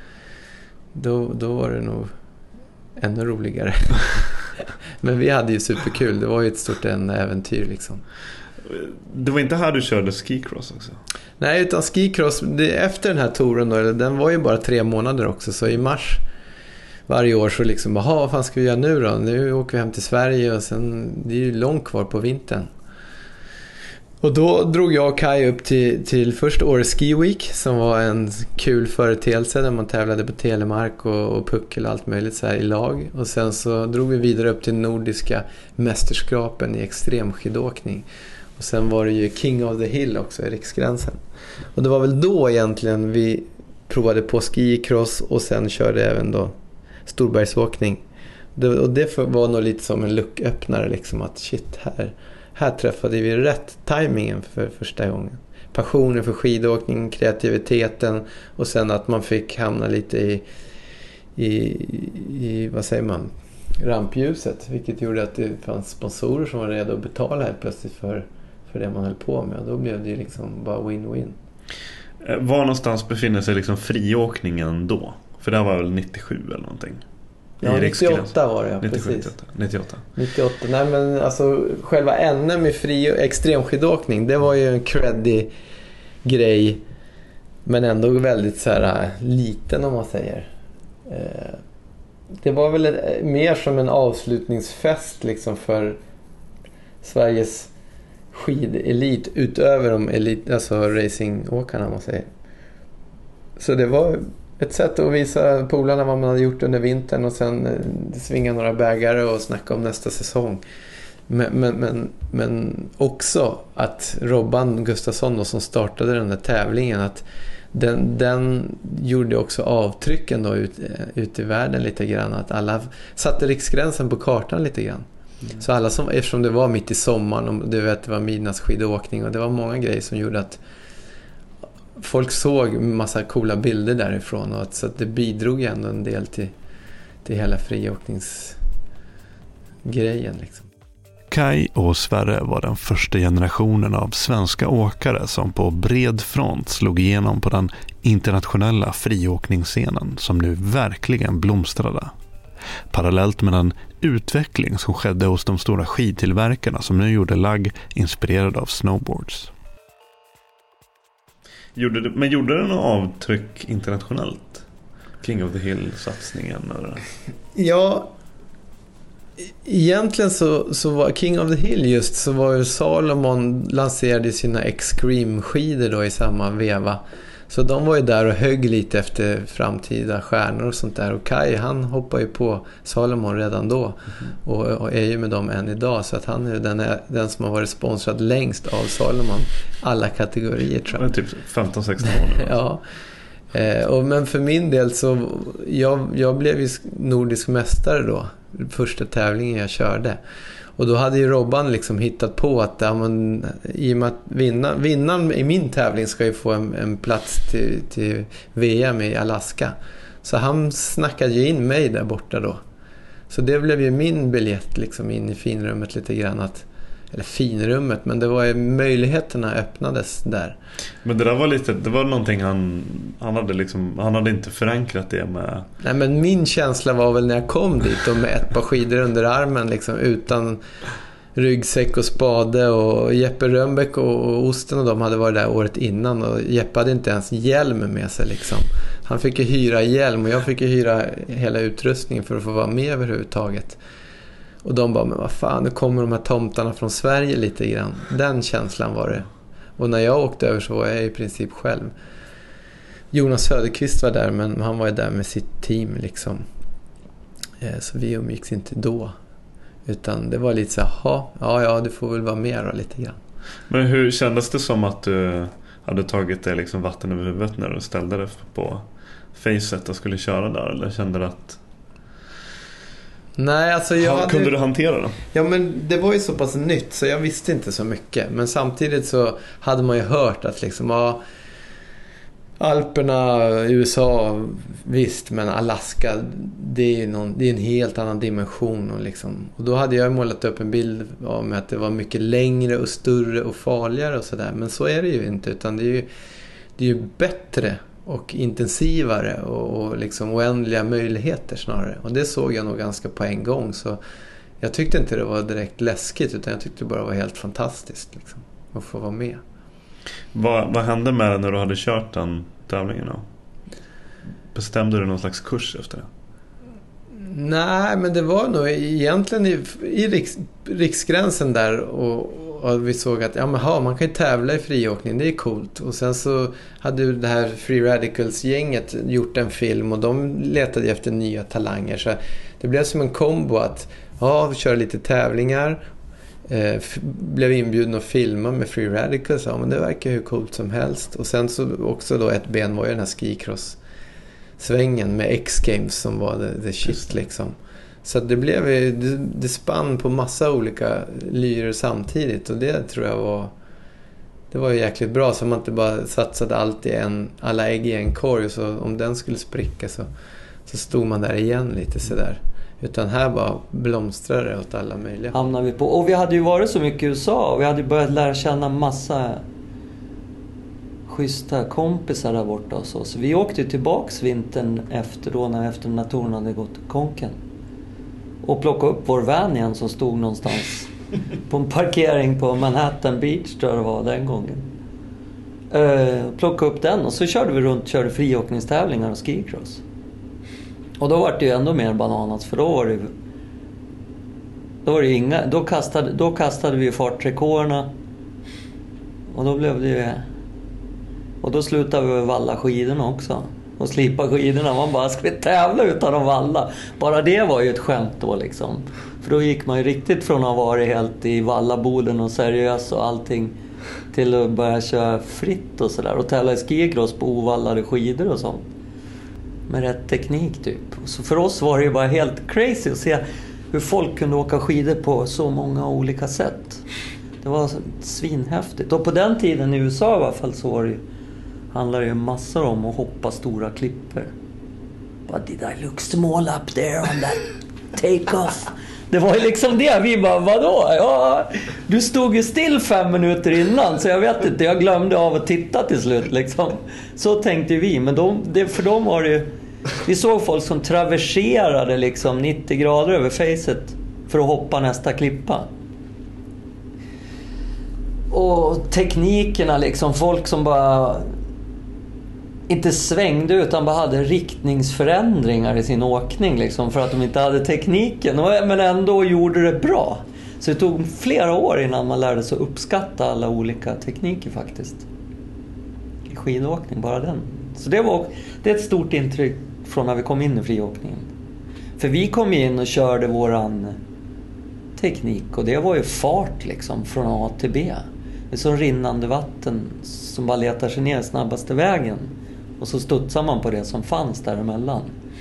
Då var det nog ännu roligare. Men vi hade ju superkul. Det var ju ett stort äventyr liksom. Det var inte här du körde skicross också? Nej, utan skicross efter den här touren då, den var ju bara 3 månader också. Så i mars varje år så liksom, vad fan ska vi göra nu då? Nu åker vi hem till Sverige och sen, det är ju långt kvar på vintern. Och då drog jag och Kai upp till först Åre Ski Week, som var en kul företeelse där man tävlade på telemark och puckel och allt möjligt så här i lag. Och sen så drog vi vidare upp till nordiska mästerskapen i extremskidåkning. Och sen var det ju King of the Hill också i Riksgränsen. Och det var väl då egentligen vi provade på skicross och sen körde även då storbergsåkning. Och det var nog lite som en lucköppnare liksom, att shit, här träffade vi rätt timingen för första gången. Passionen för skidåkning, kreativiteten och sen att man fick hamna lite i vad säger man, rampljuset, vilket gjorde att det fanns sponsorer som var redo att betala helt plötsligt för det man höll på med, och då blev det ju liksom bara win-win. Var någonstans befinner sig liksom friåkningen då? För det var väl 97 eller någonting? Ja, 98 var det, ja, 97, precis. 98. Nej, men alltså själva NM i fri och extremskidåkning, det var ju en creddig grej, men ändå väldigt så här liten, om man säger. Det var väl mer som en avslutningsfest liksom för Sveriges skidelit utöver de alltså racingåkarna, man säger. Så det var ett sätt att visa polarna vad man hade gjort under vintern och sen svinga några bägare och snacka om nästa säsong. Men också att Robban Gustafsson då, som startade den där tävlingen, att den gjorde också avtrycken då ut i världen lite grann, att alla satte Riksgränsen på kartan lite grann. Så alla som, eftersom det var mitt i sommaren och du vet, det var midnattsskidåkning och det var många grejer som gjorde att folk såg massa coola bilder därifrån, och så att det bidrog ändå en del till hela friåkningsgrejen liksom. Kai och Sverre var den första generationen av svenska åkare som på bred front slog igenom på den internationella friåkningsscenen som nu verkligen blomstrade. Parallellt med den utveckling som skedde hos de stora skidtillverkarna som nu gjorde lagg inspirerade av snowboards. Men gjorde det något avtryck internationellt? King of the Hill-satsningen? Eller? Ja, Egentligen så var King of the Hill just, så var ju Salomon lanserade sina Extreme-skidor då i samma veva. Så de var ju där och högg lite efter framtida stjärnor och sånt där. Och Kai, han hoppar ju på Salomon redan då. Och är ju med dem än idag. Så att han är den som har varit sponsrad längst av Salomon. Alla kategorier, tror jag. Typ 15-16 år. Ja. Men för min del så jag blev ju nordisk mästare då. Första tävlingen jag körde. Och då hade ju Robban liksom hittat på att i och med att vinnaren i min tävling ska ju få en plats till VM i Alaska. Så han snackade ju in mig där borta då. Så det blev ju min biljett liksom in i finrummet lite grann. Eller finrummet, men det var ju möjligheterna öppnades där. Men det där var det var någonting han hade inte förankrat det med. Nej, men min känsla var väl när jag kom dit och med ett par skidor under armen liksom, utan ryggsäck och spade, och Jeppe Rönnbäck och Osten och de hade varit där året innan, och Jeppe hade inte ens hjälm med sig liksom. Han fick ju hyra hjälm och jag fick ju hyra hela utrustningen för att få vara med överhuvudtaget. Och de bara, men vad fan, nu kommer de här tomtarna från Sverige lite grann. Den känslan var det. Och när jag åkte över så var jag i princip själv. Jonas Söderqvist var där, men han var ju där med sitt team liksom. Så vi umgicks inte då. Utan det var lite så här, ja, du får väl vara med då, lite grann. Men hur kändes det som att du hade tagit det liksom vatten över huvudet när du ställde dig på facet och skulle köra där? Eller kände du att... Nej, alltså kunde du hantera det? Ja, men det var ju så pass nytt så jag visste inte så mycket. Men samtidigt så hade man ju hört att liksom, Alperna, USA, visst, men Alaska, det är en helt annan dimension. Och då hade jag målat upp en bild av att det var mycket längre och större och farligare och sådär. Men så är det ju inte, utan det är ju bättre och intensivare och liksom oändliga möjligheter snarare. Och det såg jag nog ganska på en gång. Så jag tyckte inte det var direkt läskigt, utan jag tyckte det bara var helt fantastiskt liksom, att få vara med. Vad hände med det när du hade kört den tävlingen då? Bestämde du någon slags kurs efter det? Nej, men det var nog egentligen i riksgränsen där, och vi såg att man kan ju tävla i friåkning, det är coolt. Och sen så hade det här Free Radicals-gänget gjort en film, och de letade efter nya talanger. Så det blev som en kombo att vi kör lite tävlingar, blev inbjuden att filma med Free Radicals. Men det verkar hur coolt som helst. Och sen så också då ett ben var ju den här skicross-svängen med X-Games som var the shit liksom. Så det blev det spann på massa olika lyrer samtidigt, och det tror jag var ju jäkligt bra, så man inte bara satsade alla ägg i en korg, så om den skulle spricka så stod man där igen lite sådär. Utan här bara blomstrade det åt alla möjliga. Hamnade vi på. Och vi hade ju varit så mycket i USA, och vi hade börjat lära känna massa schyssta kompisar där borta och så vi åkte tillbaks vintern efter den här touren hade gått konken. Och plocka upp vår van igen som stod någonstans på en parkering på Manhattan Beach, tror jag det var den gången. Plocka upp den, och så körde vi runt, körde friåkningstävlingar och skicross. Och då var det ju ändå mer bananas, för då var det inga, då kastade vi fartrekorderna, och då blev det ju, och då slutade vi valla skidorna också. Och slipa skidorna, man bara skulle tävla utan att valla. Bara det var ju ett skämt då liksom. För då gick man ju riktigt från att ha varit helt i vallaboden och seriös och allting, till att börja köra fritt och sådär. Och tävla i skicross på ovallade skidor och sånt. Med rätt teknik typ. Så för oss var det ju bara helt crazy att se hur folk kunde åka skidor på så många olika sätt. Det var svinhäftigt. Och på den tiden i USA i alla fall så var det ju, handlar ju massor om att hoppa stora klipper. But did I look small up there on that take-off? Det var ju liksom det. Vi bara, vadå? Ja, du stod ju still 5 minuter innan, så jag vet inte. Jag glömde av att titta till slut liksom. Så tänkte vi. Men för dem var det ju... Vi såg folk som traverserade liksom 90 grader över facet för att hoppa nästa klippa. Och teknikerna liksom, folk som bara inte svängde utan bara hade riktningsförändringar i sin åkning liksom, för att de inte hade tekniken, men ändå gjorde det bra. Så det tog flera år innan man lärde sig uppskatta alla olika tekniker faktiskt. I skidåkning, bara den. Så det är ett stort intryck från när vi kom in i friåkningen. För vi kom in och körde våran teknik och det var ju fart liksom från A till B. Det är som rinnande vatten som bara letar sig ner snabbaste vägen. Och så studsar man på det som fanns däremellan.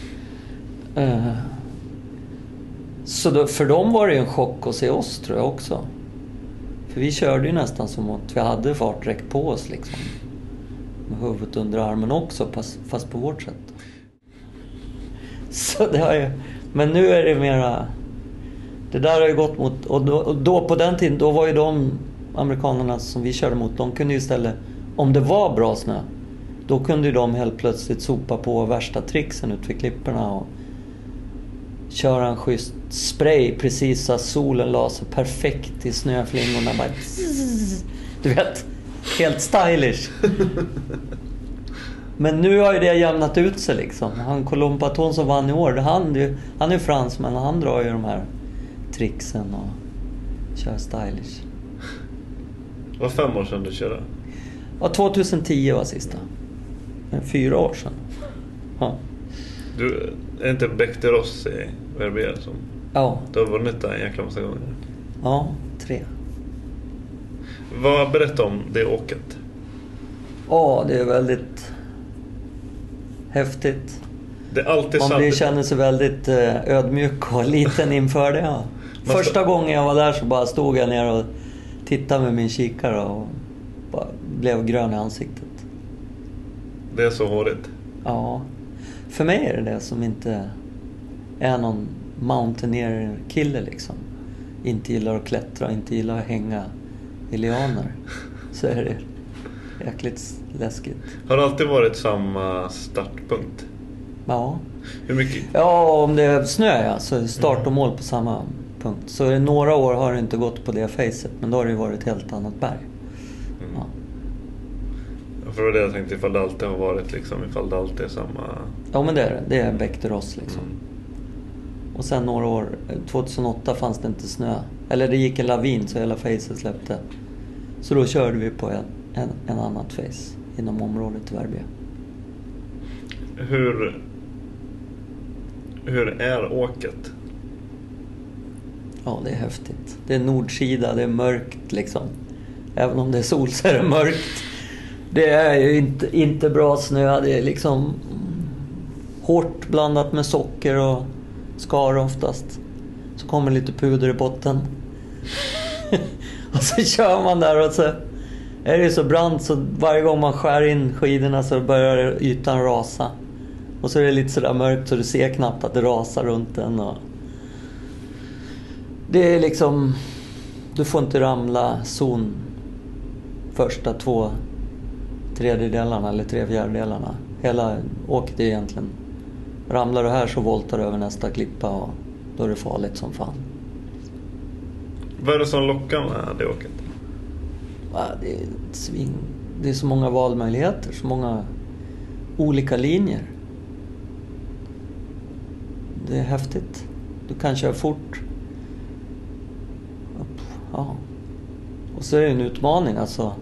Så då, för dem var det en chock att se oss, tror jag också. För vi körde ju nästan som att vi hade fartdräkt på oss liksom. Med huvudet under armen också, fast på vårt sätt. Så det har ju... Men nu är det mera... Det där har ju gått mot... Och då på den tiden, då var ju de amerikanerna som vi körde mot, de kunde ju istället... Om det var bra snö, då kunde ju de helt plötsligt sopa på värsta tricksen ut vid klipporna och köra en schysst spray precis så att solen la sig perfekt i snöflingorna. Bara... Du vet, helt stylish. Men nu har ju det jämnat ut sig liksom. Han Colombe Paton som vann i år, han är frans, men han drar ju de här tricksen och kör stylish. Det var 5 år sedan du körde? Ja, 2010 var sista. 4 år sedan. Ja. Du är inte Bec de Ros i Verbier som... Ja. Du har vunnit där en jäkla massa gånger. Ja, 3. Vad berättar om det åket? Ja, det är väldigt häftigt. Det är alltid man känner sig väldigt ödmjuk och liten inför det. Ja. Första gången jag var där så bara stod jag ner och tittade med min kikare och bara blev grön i ansiktet. Det är så hårigt. Ja. För mig är det som inte är någon mountaineer-kille liksom. Inte gillar att klättra, inte gillar att hänga i lianer. Så är det jäkligt läskigt. Har det alltid varit samma startpunkt? Ja. Hur mycket? Ja, om det är snö, ja, så start och mål på samma punkt. Så i några år har det inte gått på det facet, men då har det varit ett helt annat berg. Mm. Ja. För det var det jag tänkte, ifall det alltid har varit liksom, ifall det alltid är samma... Ja, men det är Bec de Ros liksom. Och sen några år, 2008 fanns det inte snö. Eller det gick en lavin så hela facet släppte. Så då körde vi på en annat face inom området till Verbier. Hur är åket? Ja, det är häftigt. Det är nordsida, det är mörkt liksom. Även om det är sol så är det mörkt. Det är ju inte bra snö. Det är liksom hårt blandat med socker och skar oftast. Så kommer lite puder i botten. Och så kör man där och så är det så brant så varje gång man skär in skidorna så börjar ytan rasa. Och så är det lite sådär mörkt så du ser knappt att det rasar runt den. Och det är liksom... Du får inte ramla zon första 2/3 eller 3/4. Hela åket är egentligen... Ramlar du här så voltar du över nästa klippa och då är det farligt som fan. Vad är det som lockar med det åket? Ja, det är så många valmöjligheter, så många olika linjer. Det är häftigt. Du kan köra fort. Ja. Och så är det en utmaning alltså.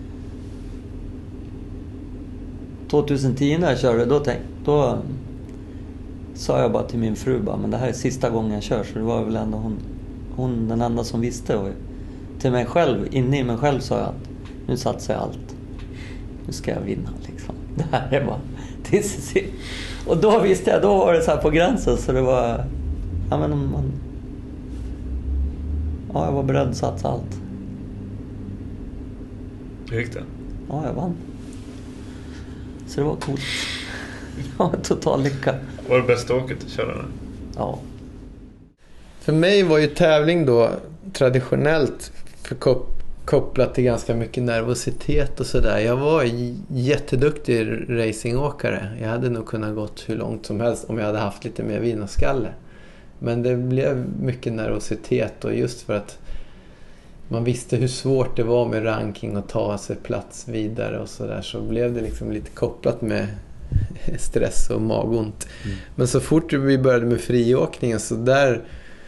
2010 när jag körde, då sa jag bara till min fru bara, men det här är sista gången jag kör, så det var väl ändå hon den enda som visste. Och till mig själv, inne i mig själv sa jag att nu satsar jag allt. Nu ska jag vinna liksom. Det här är bara... Och då visste jag, då var det så här på gränsen, så det var... Ja, men ja, jag var beredd att satsa allt. Hur gick det? Ja, jag vann. Så det var coolt. Ja, total lycka. Var det bästa åket att köra? Ja. För mig var ju tävling då traditionellt kopplat till ganska mycket nervositet och sådär. Jag var jätteduktig racingåkare. Jag hade nog kunnat gått hur långt som helst om jag hade haft lite mer vinnarskalle. Men det blev mycket nervositet, och just för att man visste hur svårt det var med ranking och ta sig plats vidare och sådär, så blev det liksom lite kopplat med stress och magont. Men så fort vi började med friåkningen så där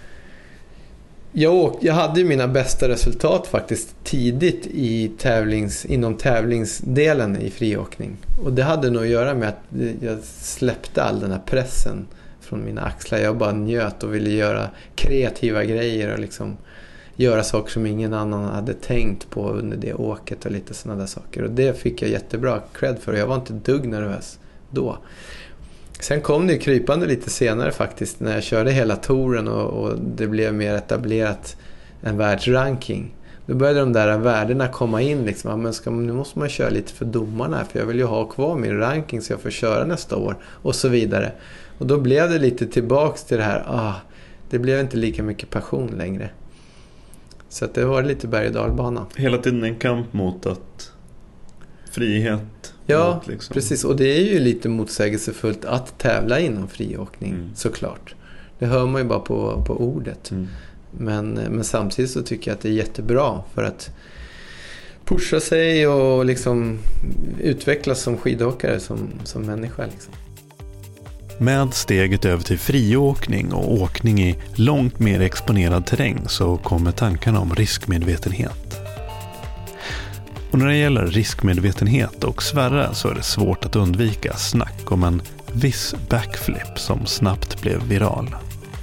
jag hade ju mina bästa resultat faktiskt tidigt inom tävlingsdelen i friåkning. Och det hade nog att göra med att jag släppte all den här pressen från mina axlar. Jag bara njöt och ville göra kreativa grejer och liksom göra saker som ingen annan hade tänkt på under det åket och lite sådana där saker. Och det fick jag jättebra cred för. Jag var inte dugg nervös då. Sen kom det krypande lite senare faktiskt när jag körde hela touren och det blev mer etablerat en världsranking. Då började de där värdena komma in liksom. Men nu måste man köra lite för domarna för jag vill ju ha kvar min ranking så jag får köra nästa år och så vidare. Och då blev det lite tillbaks till det här. Det blev inte lika mycket passion längre. Så att det var lite berg- och dalbana. Hela tiden en kamp mot att frihet. Ja, liksom. Precis. Och det är ju lite motsägelsefullt att tävla inom friåkning, såklart. Det hör man ju bara på ordet. Men samtidigt så tycker jag att det är jättebra för att pusha sig och liksom utvecklas som skidåkare, som människa. Liksom. Med steget över till friåkning och åkning i långt mer exponerad terräng så kommer tankarna om riskmedvetenhet. Och när det gäller riskmedvetenhet och Sverre så är det svårt att undvika snack om en viss backflip som snabbt blev viral.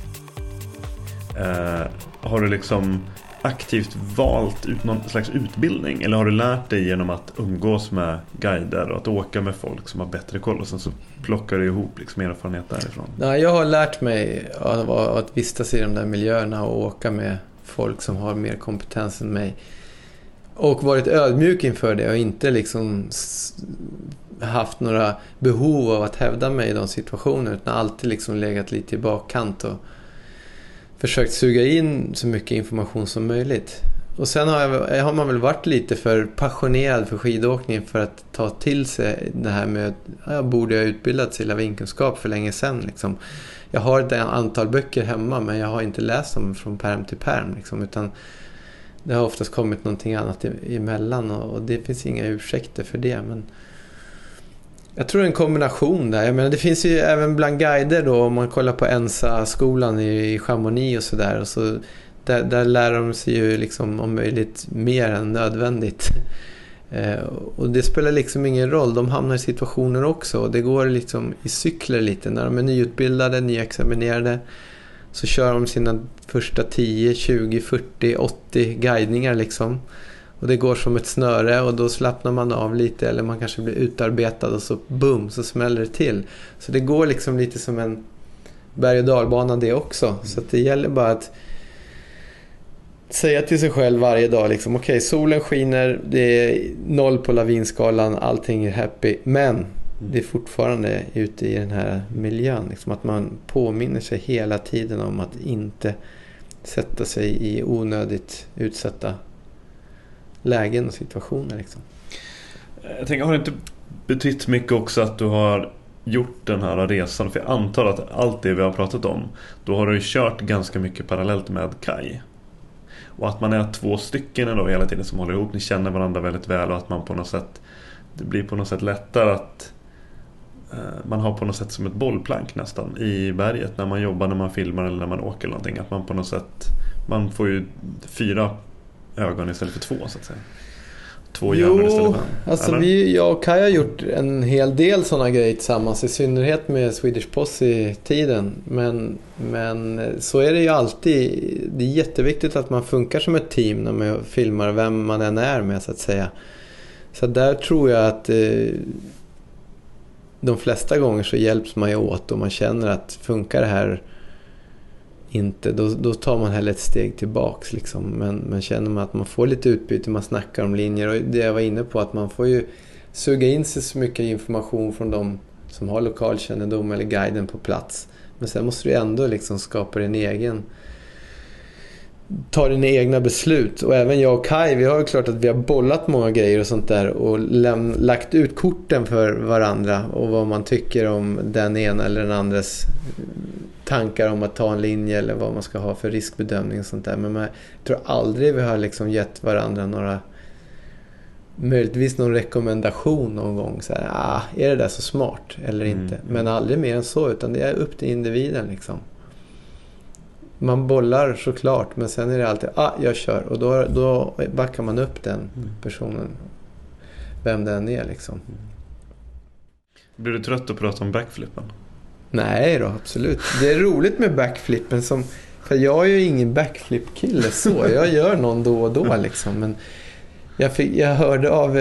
Har du liksom aktivt valt ut någon slags utbildning eller har du lärt dig genom att umgås med guider och att åka med folk som har bättre koll och sen så plockar du ihop liksom erfarenhet därifrån? Nej, jag har lärt mig att vistas i de där miljöerna och åka med folk som har mer kompetens än mig. Och varit ödmjuk inför det och inte liksom haft några behov av att hävda mig i de situationerna utan alltid liksom legat lite i bakkant och försökt suga in så mycket information som möjligt. Och sen har man väl varit lite för passionerad för skidåkning för att ta till sig det här med att jag borde ha utbildat till lavinkunskap för länge sedan. Liksom. Jag har ett antal böcker hemma men jag har inte läst dem från perm till perm. Liksom, utan det har oftast kommit någonting annat emellan och det finns inga ursäkter för det. Men jag tror en kombination där. Jag menar, det finns ju även bland guider då, om man kollar på ENSA-skolan i Chamonix och sådär. Och så där lär de sig ju liksom om möjligt mer än nödvändigt. Och det spelar liksom ingen roll. De hamnar i situationer också. Och det går liksom i cykler lite. När de är nyutbildade, nyexaminerade så kör de sina första 10, 20, 40, 80 guidningar liksom. Och det går som ett snöre och då slappnar man av lite eller man kanske blir utarbetad och så boom så smäller det till. Så det går liksom lite som en berg- och dalbana det också. Så att det gäller bara att säga till sig själv varje dag liksom okej, solen skiner, det är 0 på lavinskalan, allting är happy, men det är fortfarande ute i den här miljön liksom, att man påminner sig hela tiden om att inte sätta sig i onödigt utsatta lägen och situationer liksom. Jag tänker, har det inte betytt mycket också att du har gjort den här resan? För jag antar att allt det vi har pratat om, då har du ju kört ganska mycket parallellt med Kaj. Och att man är 2 stycken då hela tiden som håller ihop, ni känner varandra väldigt väl och att man på något sätt, det blir på något sätt lättare att man har på något sätt som ett bollplank nästan i berget när man jobbar, när man filmar eller när man åker någonting, att man på något sätt, man får ju 4 ögon istället för 2 så att säga. 2 hjärnor istället för. Alltså jag och Kaj har gjort en hel del sådana grejer tillsammans, i synnerhet med Swedish Posse-tiden. Men så är det ju alltid. Det är jätteviktigt att man funkar som ett team när man filmar, vem man än är med så att säga. Så där tror jag att de flesta gånger så hjälps man ju åt och man känner att funkar det här inte, då tar man heller ett steg tillbaks liksom. Men känner man att man får lite utbyte, man snackar om linjer, och det jag var inne på, att man får ju suga in sig så mycket information från de som har lokalkännedom eller guiden på plats, men sen måste du ändå liksom skapa din egen ta dina egna beslut. Och även jag och Kai, vi har ju klart att vi har bollat många grejer och sånt där och lagt ut korten för varandra och vad man tycker om den ena eller den andres tankar om att ta en linje eller vad man ska ha för riskbedömning och sånt där. Men jag tror aldrig vi har liksom gett varandra några, möjligtvis någon rekommendation någon gång så här, är det där så smart eller inte? Men aldrig mer än så, utan det är upp till individen liksom. Man bollar såklart, men sen är det alltid jag kör, och då backar man upp den personen, vem den är liksom. Blir du trött att prata om backflippen? Nej då, absolut. Det är roligt med backflippen, för jag är ju ingen backflip-kille så. Jag gör någon då och då liksom, men jag hörde av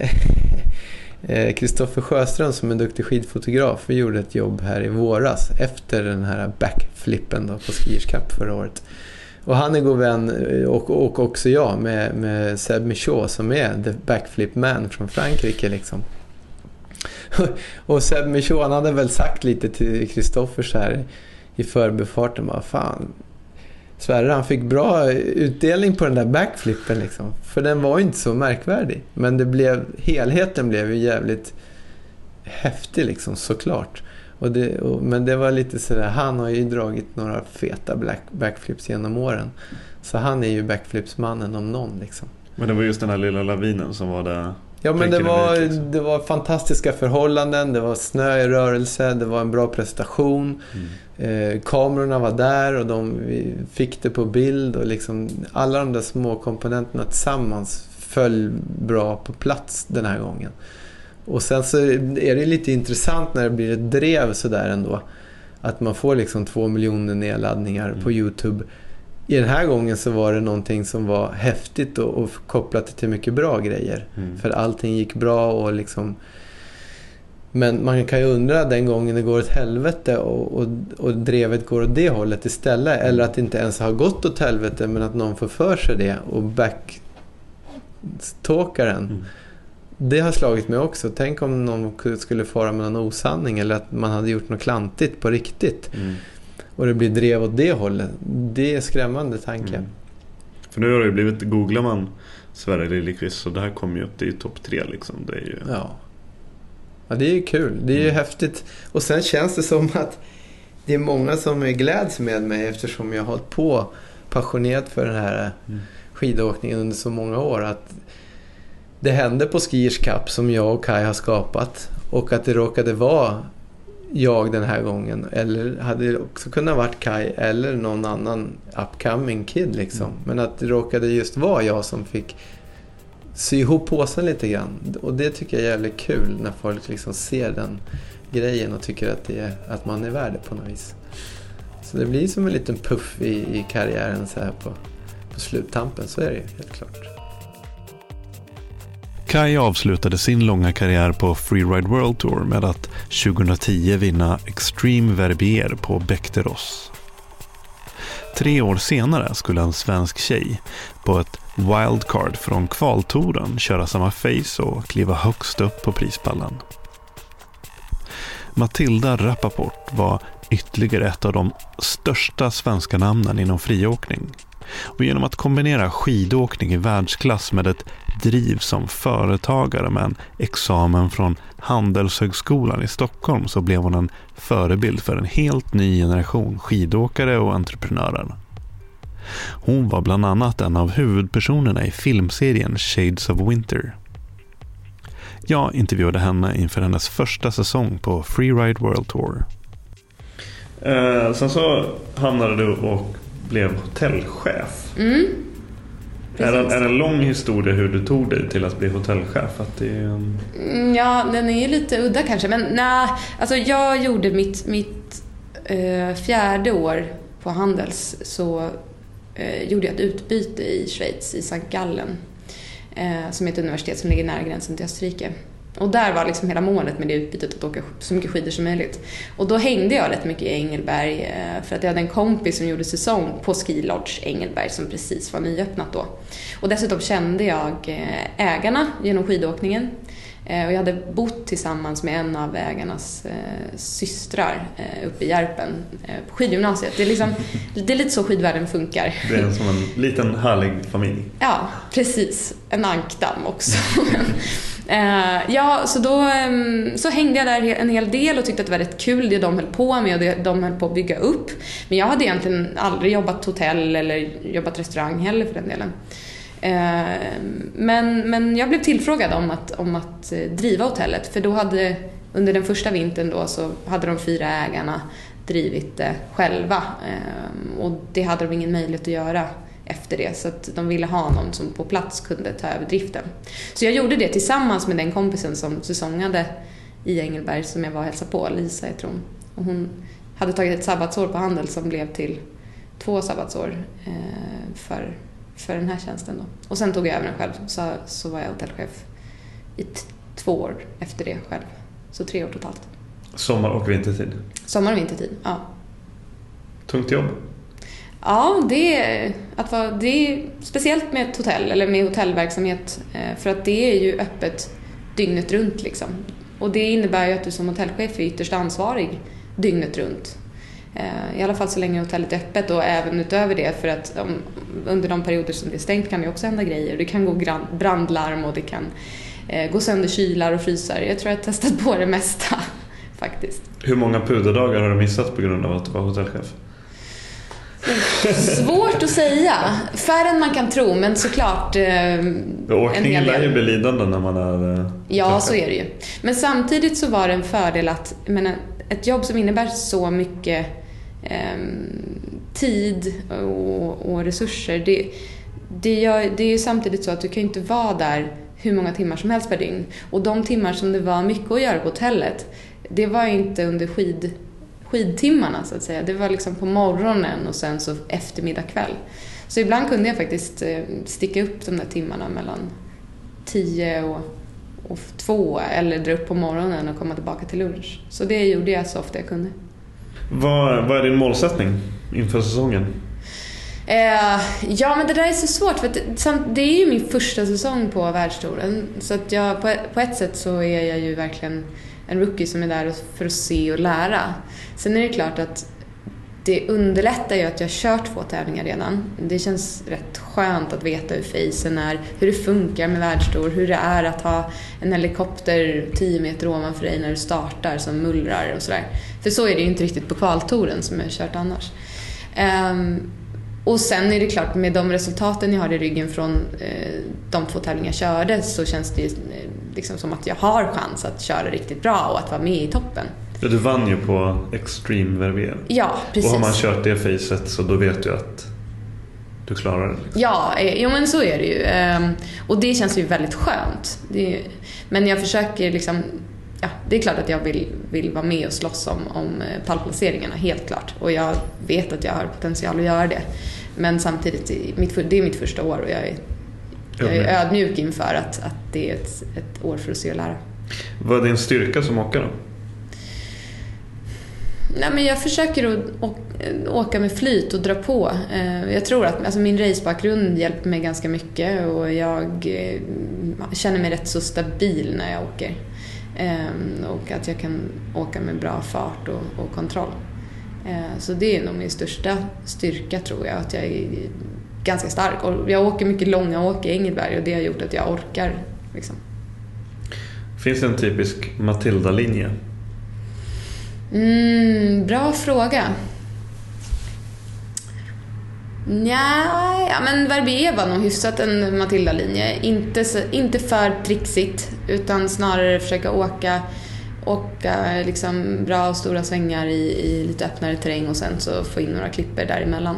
Kristoffer Sjöström som är en duktig skidfotograf. Vi gjorde ett jobb här i våras efter den här backflippen då på Skiers Cup förra året. Och han är god vän, och också jag med Seb Michaud som är the backflip man från Frankrike liksom. Och Seb Michaud, han hade väl sagt lite till Kristoffer så här i förbifarten, bara fan, Sverre, han fick bra utdelning på den där backflippen liksom. För den var inte så märkvärdig. Men helheten blev ju jävligt häftig liksom, såklart. Men det var lite sådär, han har ju dragit några feta backflips genom åren. Så han är ju backflipsmannen om någon liksom. Men det var just den här lilla lavinen som var där. Ja, men det var fantastiska förhållanden, det var snö i rörelse, det var en bra prestation. Kamerorna var där och vi fick det på bild och liksom alla de där små komponenterna tillsammans föll bra på plats den här gången. Och sen så är det lite intressant när det blir ett drev så där ändå, att man får liksom 2 miljoner nedladdningar på YouTube. I den här gången så var det någonting som var häftigt och kopplat till mycket bra grejer. För allting gick bra och liksom. Men man kan ju undra den gången det går åt helvete och drevet går åt det hållet istället. Eller att det inte ens har gått åt helvete, men att någon får för sig det och backtalkaren. Det har slagit mig också. Tänk om någon skulle fara med någon osanning eller att man hade gjort något klantigt på riktigt. Och det blir drev åt det hållet. Det är skrämmande tanke. För nu har det ju blivit, googlar man Sverre Liljeqvist så det här kommer ju upp, det är ju topp 3 liksom. Det är ju. Ja, det är ju kul. Det är ju häftigt. Och sen känns det som att det är många som gläds med mig eftersom jag har hållit på passionerat för den här skidåkningen under så många år. Att det hände på Skiers Cup som jag och Kai har skapat. Och att det råkade vara jag den här gången, eller hade det också kunnat varit Kai eller någon annan upcoming kid liksom. Men att det råkade just vara jag som fick sy ihop påsen lite grann. Och det tycker jag är jävligt kul när folk liksom ser den grejen och tycker att man är värd det på något vis. Så det blir som en liten puff i karriären så här på sluttampen, så är det ju helt klart. Kai avslutade sin långa karriär på Freeride World Tour med att 2010 vinna Extreme Verbier på Bechteros. 3 år senare skulle en svensk tjej på ett wildcard från kvaltouren köra samma face och kliva högst upp på prispallen. Matilda Rappaport var ytterligare ett av de största svenska namnen inom friåkning. Och genom att kombinera skidåkning i världsklass med ett driv som företagare med en examen från Handelshögskolan i Stockholm så blev hon en förebild för en helt ny generation skidåkare och entreprenörer. Hon var bland annat en av huvudpersonerna i filmserien Shades of Winter. Jag intervjuade henne inför hennes första säsong på Freeride World Tour. Sen så hamnade du och blev hotellchef. Är det en lång historia hur du tog dig till att bli hotellchef? Att det är en... Ja, den är lite udda kanske. Men nej, alltså jag gjorde mitt 4:e år på Handels, så gjorde jag ett utbyte i Schweiz, i St. Gallen, som är ett universitet som ligger nära gränsen till Österrike. Och där var liksom hela målet med det utbytet att åka så mycket skidor som möjligt. Och då hängde jag rätt mycket i Engelberg för att jag hade en kompis som gjorde säsong på Ski Lodge Engelberg som precis var nyöppnat då. Och dessutom kände jag ägarna genom skidåkningen. Och jag hade bott tillsammans med en av ägarnas systrar uppe i Järpen på skidgymnasiet. Det är lite så skidvärlden funkar. Det är som en liten härlig familj. Ja, precis. En ankdamm också. Ja, så då så hängde jag där en hel del och tyckte att det var rätt kul det de höll på med och det de höll på att bygga upp. Men jag hade egentligen aldrig jobbat hotell eller jobbat restaurang heller för den delen. Men jag blev tillfrågad om att driva hotellet, för då hade under den första vintern då så hade de 4 ägarna drivit det själva och det hade de ingen möjlighet att göra efter det, så att de ville ha någon som på plats kunde ta över driften. Så jag gjorde det tillsammans med den kompisen som säsongade i Engelberg som jag var och hälsade på, Lisa heter hon. Och hon hade tagit ett sabbatsår på Handel som blev till 2 sabbatsår för den här tjänsten då. Och sen tog jag över den själv, så var jag hotellchef i 2 år efter det själv. Så 3 år totalt. Sommar och vintertid? Sommar och vintertid, ja. Tungt jobb? Ja, det är speciellt med ett hotell eller med hotellverksamhet, för att det är ju öppet dygnet runt liksom. Och det innebär ju att du som hotellchef är ytterst ansvarig dygnet runt. I alla fall så länge hotellet är öppet och även utöver det, för att under de perioder som det är stängt kan det också hända grejer. Det kan gå brandlarm och det kan gå sönder kylar och frysar. Jag tror jag har testat på det mesta faktiskt. Hur många puderdagar har du missat på grund av att du var hotellchef? Svårt att säga. Färre än man kan tro, men såklart åkningen lär ju bli lidande när man är ja, så är det ju. Men samtidigt så var det en fördel att ett jobb som innebär så mycket tid och resurser, det är ju samtidigt så att du kan inte vara där hur många timmar som helst per dygn. Och de timmar som det var mycket att göra på hotellet, det var inte under skidtimmarna så att säga. Det var liksom på morgonen och sen så eftermiddag kväll. Så ibland kunde jag faktiskt sticka upp de där timmarna mellan 10 och 2 eller dra upp på morgonen och komma tillbaka till lunch. Så det gjorde jag så ofta jag kunde. Vad är din målsättning inför säsongen? Ja, men det där är så svårt för att det är ju min första säsong på världstouren. Så att jag, på ett sätt så är jag ju verkligen en rookie som är där för att se och lära. Sen är det klart att det underlättar ju att jag har kört 2 tävlingar redan. Det känns rätt skönt att veta hur facen är, hur det funkar med världstour, hur det är att ha en helikopter 10 meter ovanför dig när du startar som mullrar och sådär. För så är det ju inte riktigt på kvaltouren som jag har kört annars. Och sen är det klart, med de resultaten jag har i ryggen från de 2 tävlingar jag körde, så känns det liksom som att jag har chans att köra riktigt bra och att vara med i toppen. Ja, du vann ju på Extreme Verbier. Ja, precis. Och har man kört det facet så då vet du att du klarar det. Liksom. Ja, men så är det ju. Och det känns ju väldigt skönt. Men jag försöker liksom... Ja, det är klart att jag vill vara med och slåss om pallplaceringarna, helt klart. Och jag vet att jag har potential att göra det. Men samtidigt, det är mitt första år och jag är ödmjuk inför att det är ett år för att se och lära. Vad är din styrka som åkare då? Nej, men jag försöker att åka med flyt och dra på. Jag tror att min racebakgrund hjälper mig ganska mycket och jag känner mig rätt så stabil när jag åker. Och att jag kan åka med bra fart och kontroll. Så det är nog min största styrka, tror jag, att jag är ganska stark. Och jag åker mycket långa åk i Engelberg och det har gjort att jag orkar liksom. Finns det en typisk Matilda-linje? Bra fråga. Ja, men Verbier var nog hyfsat en Matilda-linje. Inte för trixigt, utan snarare försöka åka liksom bra och stora svängar i lite öppnare terräng och sen så få in några klipper däremellan.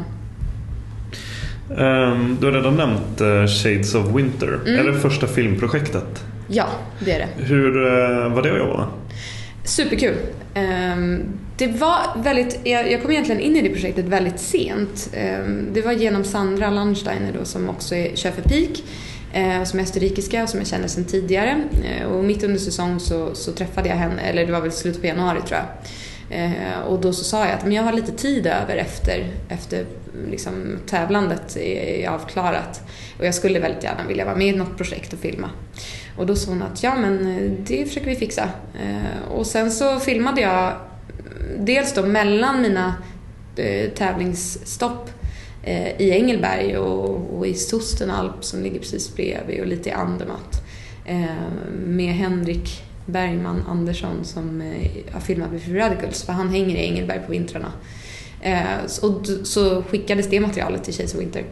Du har redan nämnt Shades of Winter. Är det första filmprojektet? Ja, det är det. Hur var det att jobba? Superkul. Det var väldigt... Jag kom egentligen in i det projektet väldigt sent. Det var genom Sandra Landsteiner då, som också kör för Peak. som är österrikiska och som jag känner sedan tidigare. Och mitt under säsong så träffade jag henne, eller det var väl slutet på januari tror jag. Och då så sa jag att men jag har lite tid över efter liksom, tävlandet är avklarat. Och jag skulle väldigt gärna vilja vara med i något projekt och filma. Och då sa hon att ja men det försöker vi fixa. Och sen så filmade jag dels då mellan mina tävlingsstopp i Engelberg och i Sostenalp som ligger precis bredvid och lite i Andermatt med Henrik Bergman Andersson som har filmat med Free Radicals, för han hänger i Engelberg på vintrarna. Och så skickades det materialet till Chase of Winter.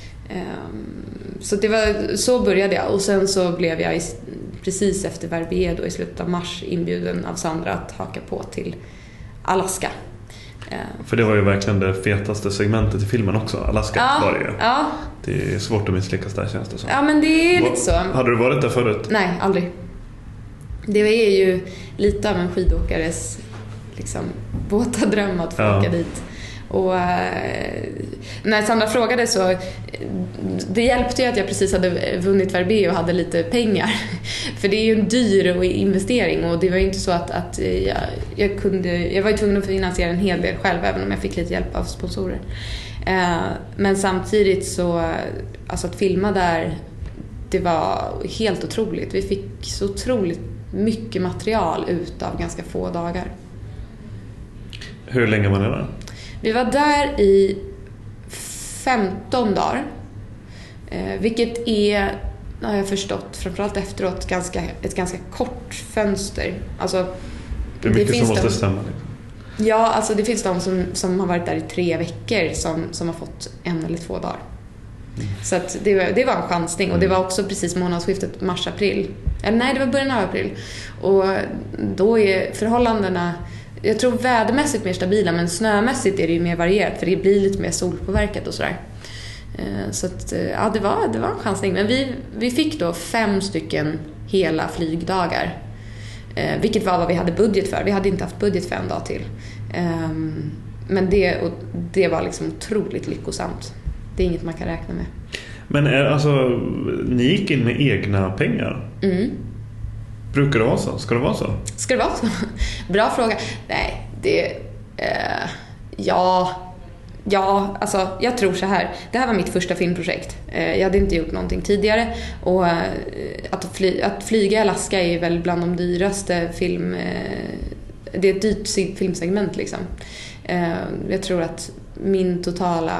Så så började jag, och sen så blev jag precis efter Verbier då i slutet av mars inbjuden av Sandra att haka på till Alaska. För det var ju verkligen det fetaste segmentet i filmen också. Alaska var det ju. Ja. Det är svårt att misslyckas där, känns det som. Ja, men det är lite så. Hade du varit där förut? Nej, aldrig. Det är ju lite av en skidåkares liksom, våta dröm att få åka dit. Och när Sandra frågade så det hjälpte ju att jag precis hade vunnit Verbier och hade lite pengar. För det är ju en dyr investering, och det var ju inte så att jag var ju tvungen att finansiera en hel del själv, även om jag fick lite hjälp av sponsorer. Men samtidigt så alltså att filma där, det var helt otroligt. Vi fick så otroligt mycket material ut av ganska få dagar. Hur länge var ni där? Vi var där i 15 dagar. Vilket är, har jag förstått, framförallt efteråt, ett ganska kort fönster. Alltså, det är mycket som måste stämma. Ja, alltså det finns de som har varit där i 3 veckor som har fått 1 eller 2 dagar. Så att det var en chansning. Och det var också precis månadsskiftet mars-april. Eller nej, det var början av april. Och då är förhållandena, jag tror vädermässigt mer stabila, men snömässigt är det ju mer varierat, för det blir lite mer solpåverkat och sådär. Så att, ja, det var en chansning. Men vi fick då 5 stycken hela flygdagar. Vilket var vad vi hade budget för. Vi hade inte haft budget för en dag till. Men det var liksom otroligt lyckosamt. Det är inget man kan räkna med. Men alltså, ni gick in med egna pengar? Mm. Brukar det vara så? Ska det vara så? Ska det vara så? Bra fråga. Nej, ja, alltså jag tror så här. Det här var mitt första filmprojekt. Jag hade inte gjort någonting tidigare. Och att flyga i Alaska är väl bland de dyraste det är ett dyrt filmsegment liksom. Jag tror att min totala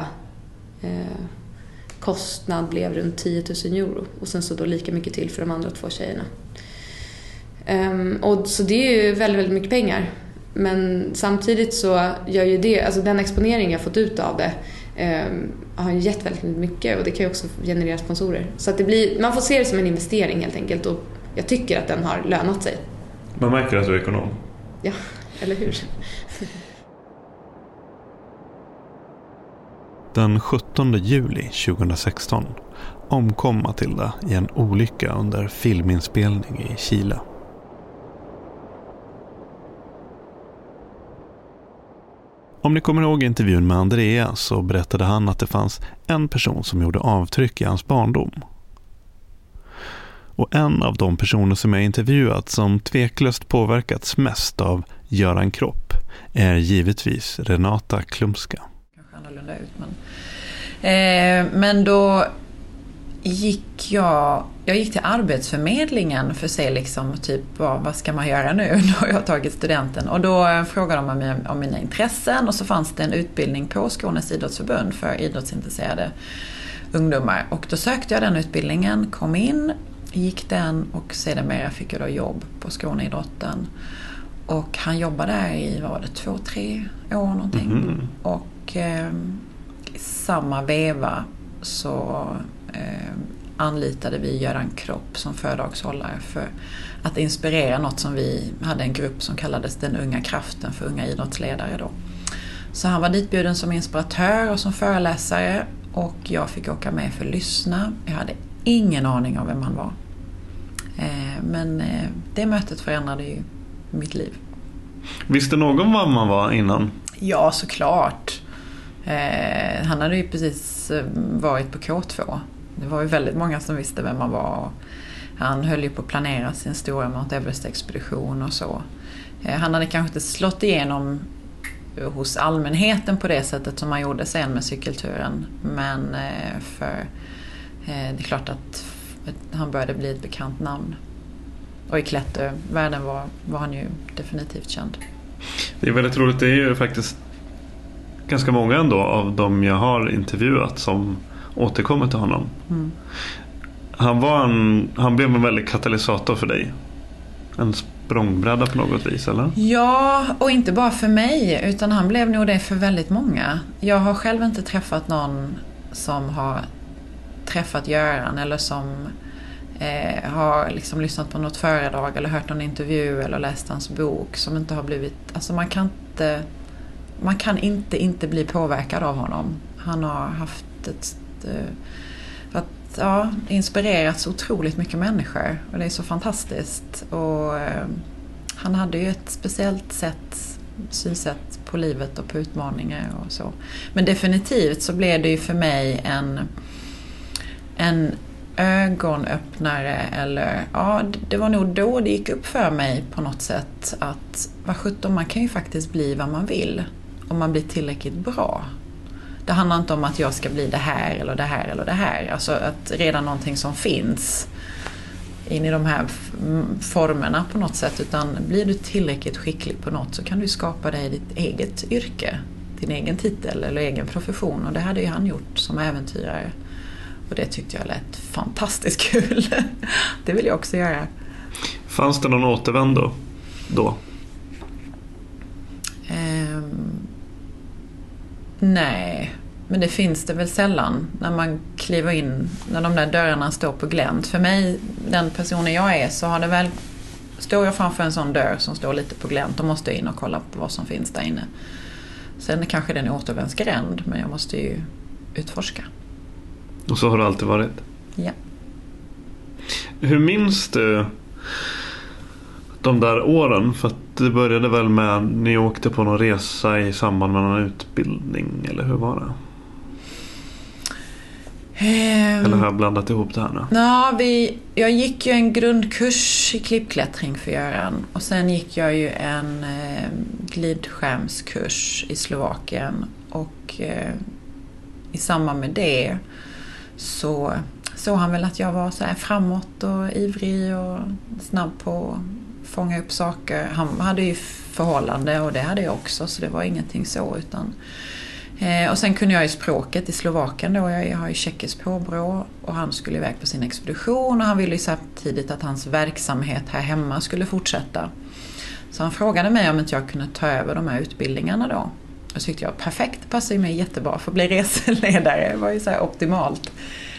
kostnad blev runt 10 000 euro. Och sen så då lika mycket till för de andra 2 tjejerna. Och så det är ju väldigt, väldigt mycket pengar. Men samtidigt så gör ju det, alltså den exponering jag fått ut av det har ju gett väldigt mycket, och det kan ju också generera sponsorer. Så att man får se det som en investering helt enkelt, och jag tycker att den har lönat sig. Man märker att du är ekonom. Ja, eller hur? Den 17 juli 2016 omkom Matilda i en olycka under filminspelning i Chile. Om ni kommer ihåg intervjun med Andrea, så berättade han att det fanns en person som gjorde avtryck i hans barndom. Och en av de personer som jag intervjuat som tveklöst påverkats mest av Göran Kropp är givetvis Renata Klumska. Kanske annorlunda ut, men då gick jag gick till Arbetsförmedlingen för att se liksom typ vad ska man göra nu? Då har jag tagit studenten, och då frågade de mig om mina intressen, och så fanns det en utbildning på Skånes idrottsförbund för idrottsintresserade ungdomar, och då sökte jag den utbildningen, kom in, gick den, och sedermera fick jag då jobb på Skåneidrotten, och han jobbade där i 2-3 år någonting. Och i samma veva så anlitade vi Göran Kropp som föredragshållare för att inspirera något som vi hade en grupp som kallades Den unga kraften för unga idrottsledare då. Så han var ditbjuden som inspiratör och som föreläsare, och jag fick åka med för att lyssna. Jag hade ingen aning om vem han var. Men det mötet förändrade ju mitt liv. Visste någon vad man var innan? Ja, såklart. Han hade ju precis varit på K2 Det var ju väldigt många som visste vem man var. Han höll ju på att planera sin stora Mount Everest-expedition och så. Han hade kanske inte slått igenom hos allmänheten på det sättet som man gjorde sen med cykelturen. Men det är klart att han började bli ett bekant namn. Och i klättervärlden var han ju definitivt känd. Det är väldigt roligt. Det är ju faktiskt ganska många ändå av dem jag har intervjuat som återkommer till honom. Mm. Han blev en väldigt katalysator för dig. En språngbräda på något vis, eller? Ja, och inte bara för mig, utan han blev nog det för väldigt många. Jag har själv inte träffat någon som har träffat Göran eller som har liksom lyssnat på något föredrag eller hört någon intervju eller läst hans bok som inte har blivit... Alltså man kan inte bli påverkad av honom. Han har haft inspirerat så otroligt mycket människor och det är så fantastiskt. Och han hade ju ett speciellt synsätt på livet och på utmaningar och så. Men definitivt så blev det ju för mig en ögonöppnare, eller det var nog då det gick upp för mig på något sätt att man kan ju faktiskt bli vad man vill om man blir tillräckligt bra. Det handlar inte om att jag ska bli det här eller det här eller det här. Alltså att redan någonting som finns in i de här formerna på något sätt, utan blir du tillräckligt skicklig på något så kan du skapa dig ditt eget yrke, din egen titel eller egen profession, och det hade ju han gjort som äventyrare. Och det tyckte jag lät fantastiskt kul. Det vill jag också göra. Fanns det någon återvändo då? Nej, men det finns det väl sällan när man kliver in, när de där dörrarna står på glänt. För mig, den personen jag är, så har det väl, står jag framför en sån dörr som står lite på glänt, då måste jag in och kolla på vad som finns där inne. Sen kanske det är en återvändsgränd, men jag måste ju utforska. Och så har det alltid varit? Ja. Hur minns du de där åren? För att det började väl med ni åkte på någon resa i samband med någon utbildning, eller hur var det? Eller har jag blandat ihop det här nu? Ja, jag gick ju en grundkurs i klippklättring för Göran, och sen gick jag ju en glidskärmskurs i Slovakien, och i samband med det så såg han väl att jag var så här framåt och ivrig och snabb på att fånga upp saker. Han hade ju förhållande och det hade jag också, så det var ingenting så, utan och sen kunde jag ju språket i Slovakien då. Jag har ju tjeckiskt påbrå, och han skulle iväg på sin expedition, och han ville ju samtidigt att hans verksamhet här hemma skulle fortsätta. Så han frågade mig om inte jag kunde ta över de här utbildningarna då. Och så tyckte jag, perfekt, det passar ju mig jättebra för att bli reseledare. Det var ju så här optimalt.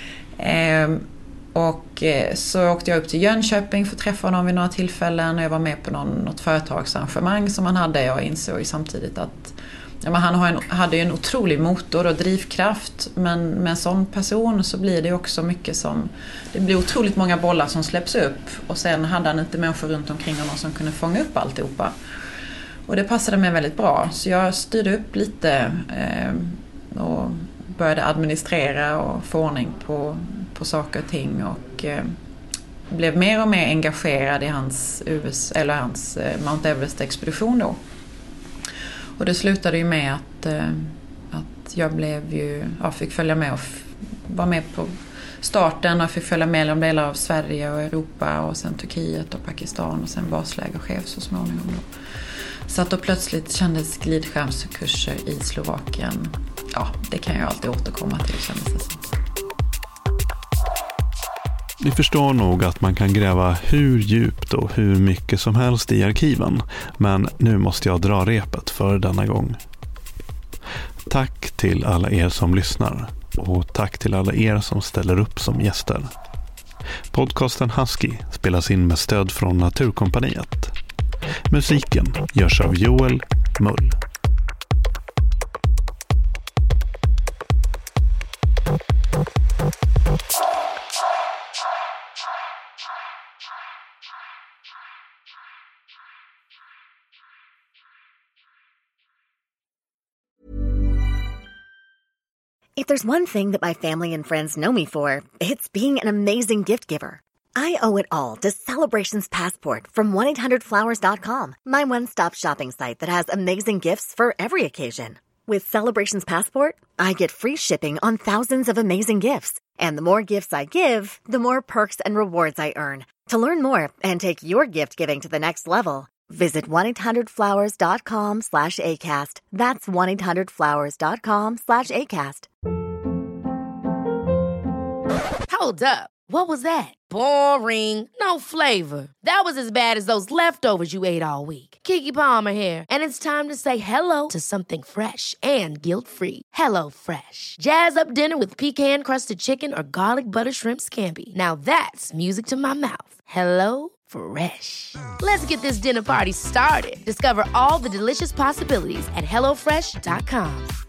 Och så åkte jag upp till Jönköping för att träffa honom vid några tillfällen. Och jag var med på något företagsarrangemang som han hade. Jag insåg ju samtidigt att han hade ju en otrolig motor och drivkraft. Men med en sån person så blir det också mycket som... Det blir otroligt många bollar som släpps upp. Och sen hade han inte människor runt omkring honom som kunde fånga upp alltihopa. Och det passade mig väldigt bra. Så jag styrde upp lite och började administrera och få ordning på saker och ting. Och blev mer och mer engagerad i hans Mount Everest-expedition då. Och det slutade ju med att jag fick följa med och vara med på starten, och fick följa med om delar av Sverige och Europa och sen Turkiet och Pakistan och sen baslägerchef så småningom då. Så att då plötsligt kändes glidskärmskurser i Slovakien. Ja, det kan jag alltid återkomma till, kändes det som. Ni förstår nog att man kan gräva hur djupt och hur mycket som helst i arkiven, men nu måste jag dra repet för denna gång. Tack till alla er som lyssnar, och tack till alla er som ställer upp som gäster. Podcasten Husky spelas in med stöd från Naturkompaniet. Musiken görs av Joel Mull. If there's one thing that my family and friends know me for, it's being an amazing gift giver. I owe it all to Celebrations Passport from 1-800-Flowers.com, my one-stop shopping site that has amazing gifts for every occasion. With Celebrations Passport, I get free shipping on thousands of amazing gifts. And the more gifts I give, the more perks and rewards I earn. To learn more and take your gift giving to the next level, visit 1-800-Flowers.com/ACAST. That's 1-800-Flowers.com/ACAST. Hold up. What was that? Boring. No flavor. That was as bad as those leftovers you ate all week. Keke Palmer here, and it's time to say hello to something fresh and guilt-free. Hello Fresh. Jazz up dinner with pecan-crusted chicken or garlic butter shrimp scampi. Now that's music to my mouth. Hello Fresh. Let's get this dinner party started. Discover all the delicious possibilities at HelloFresh.com.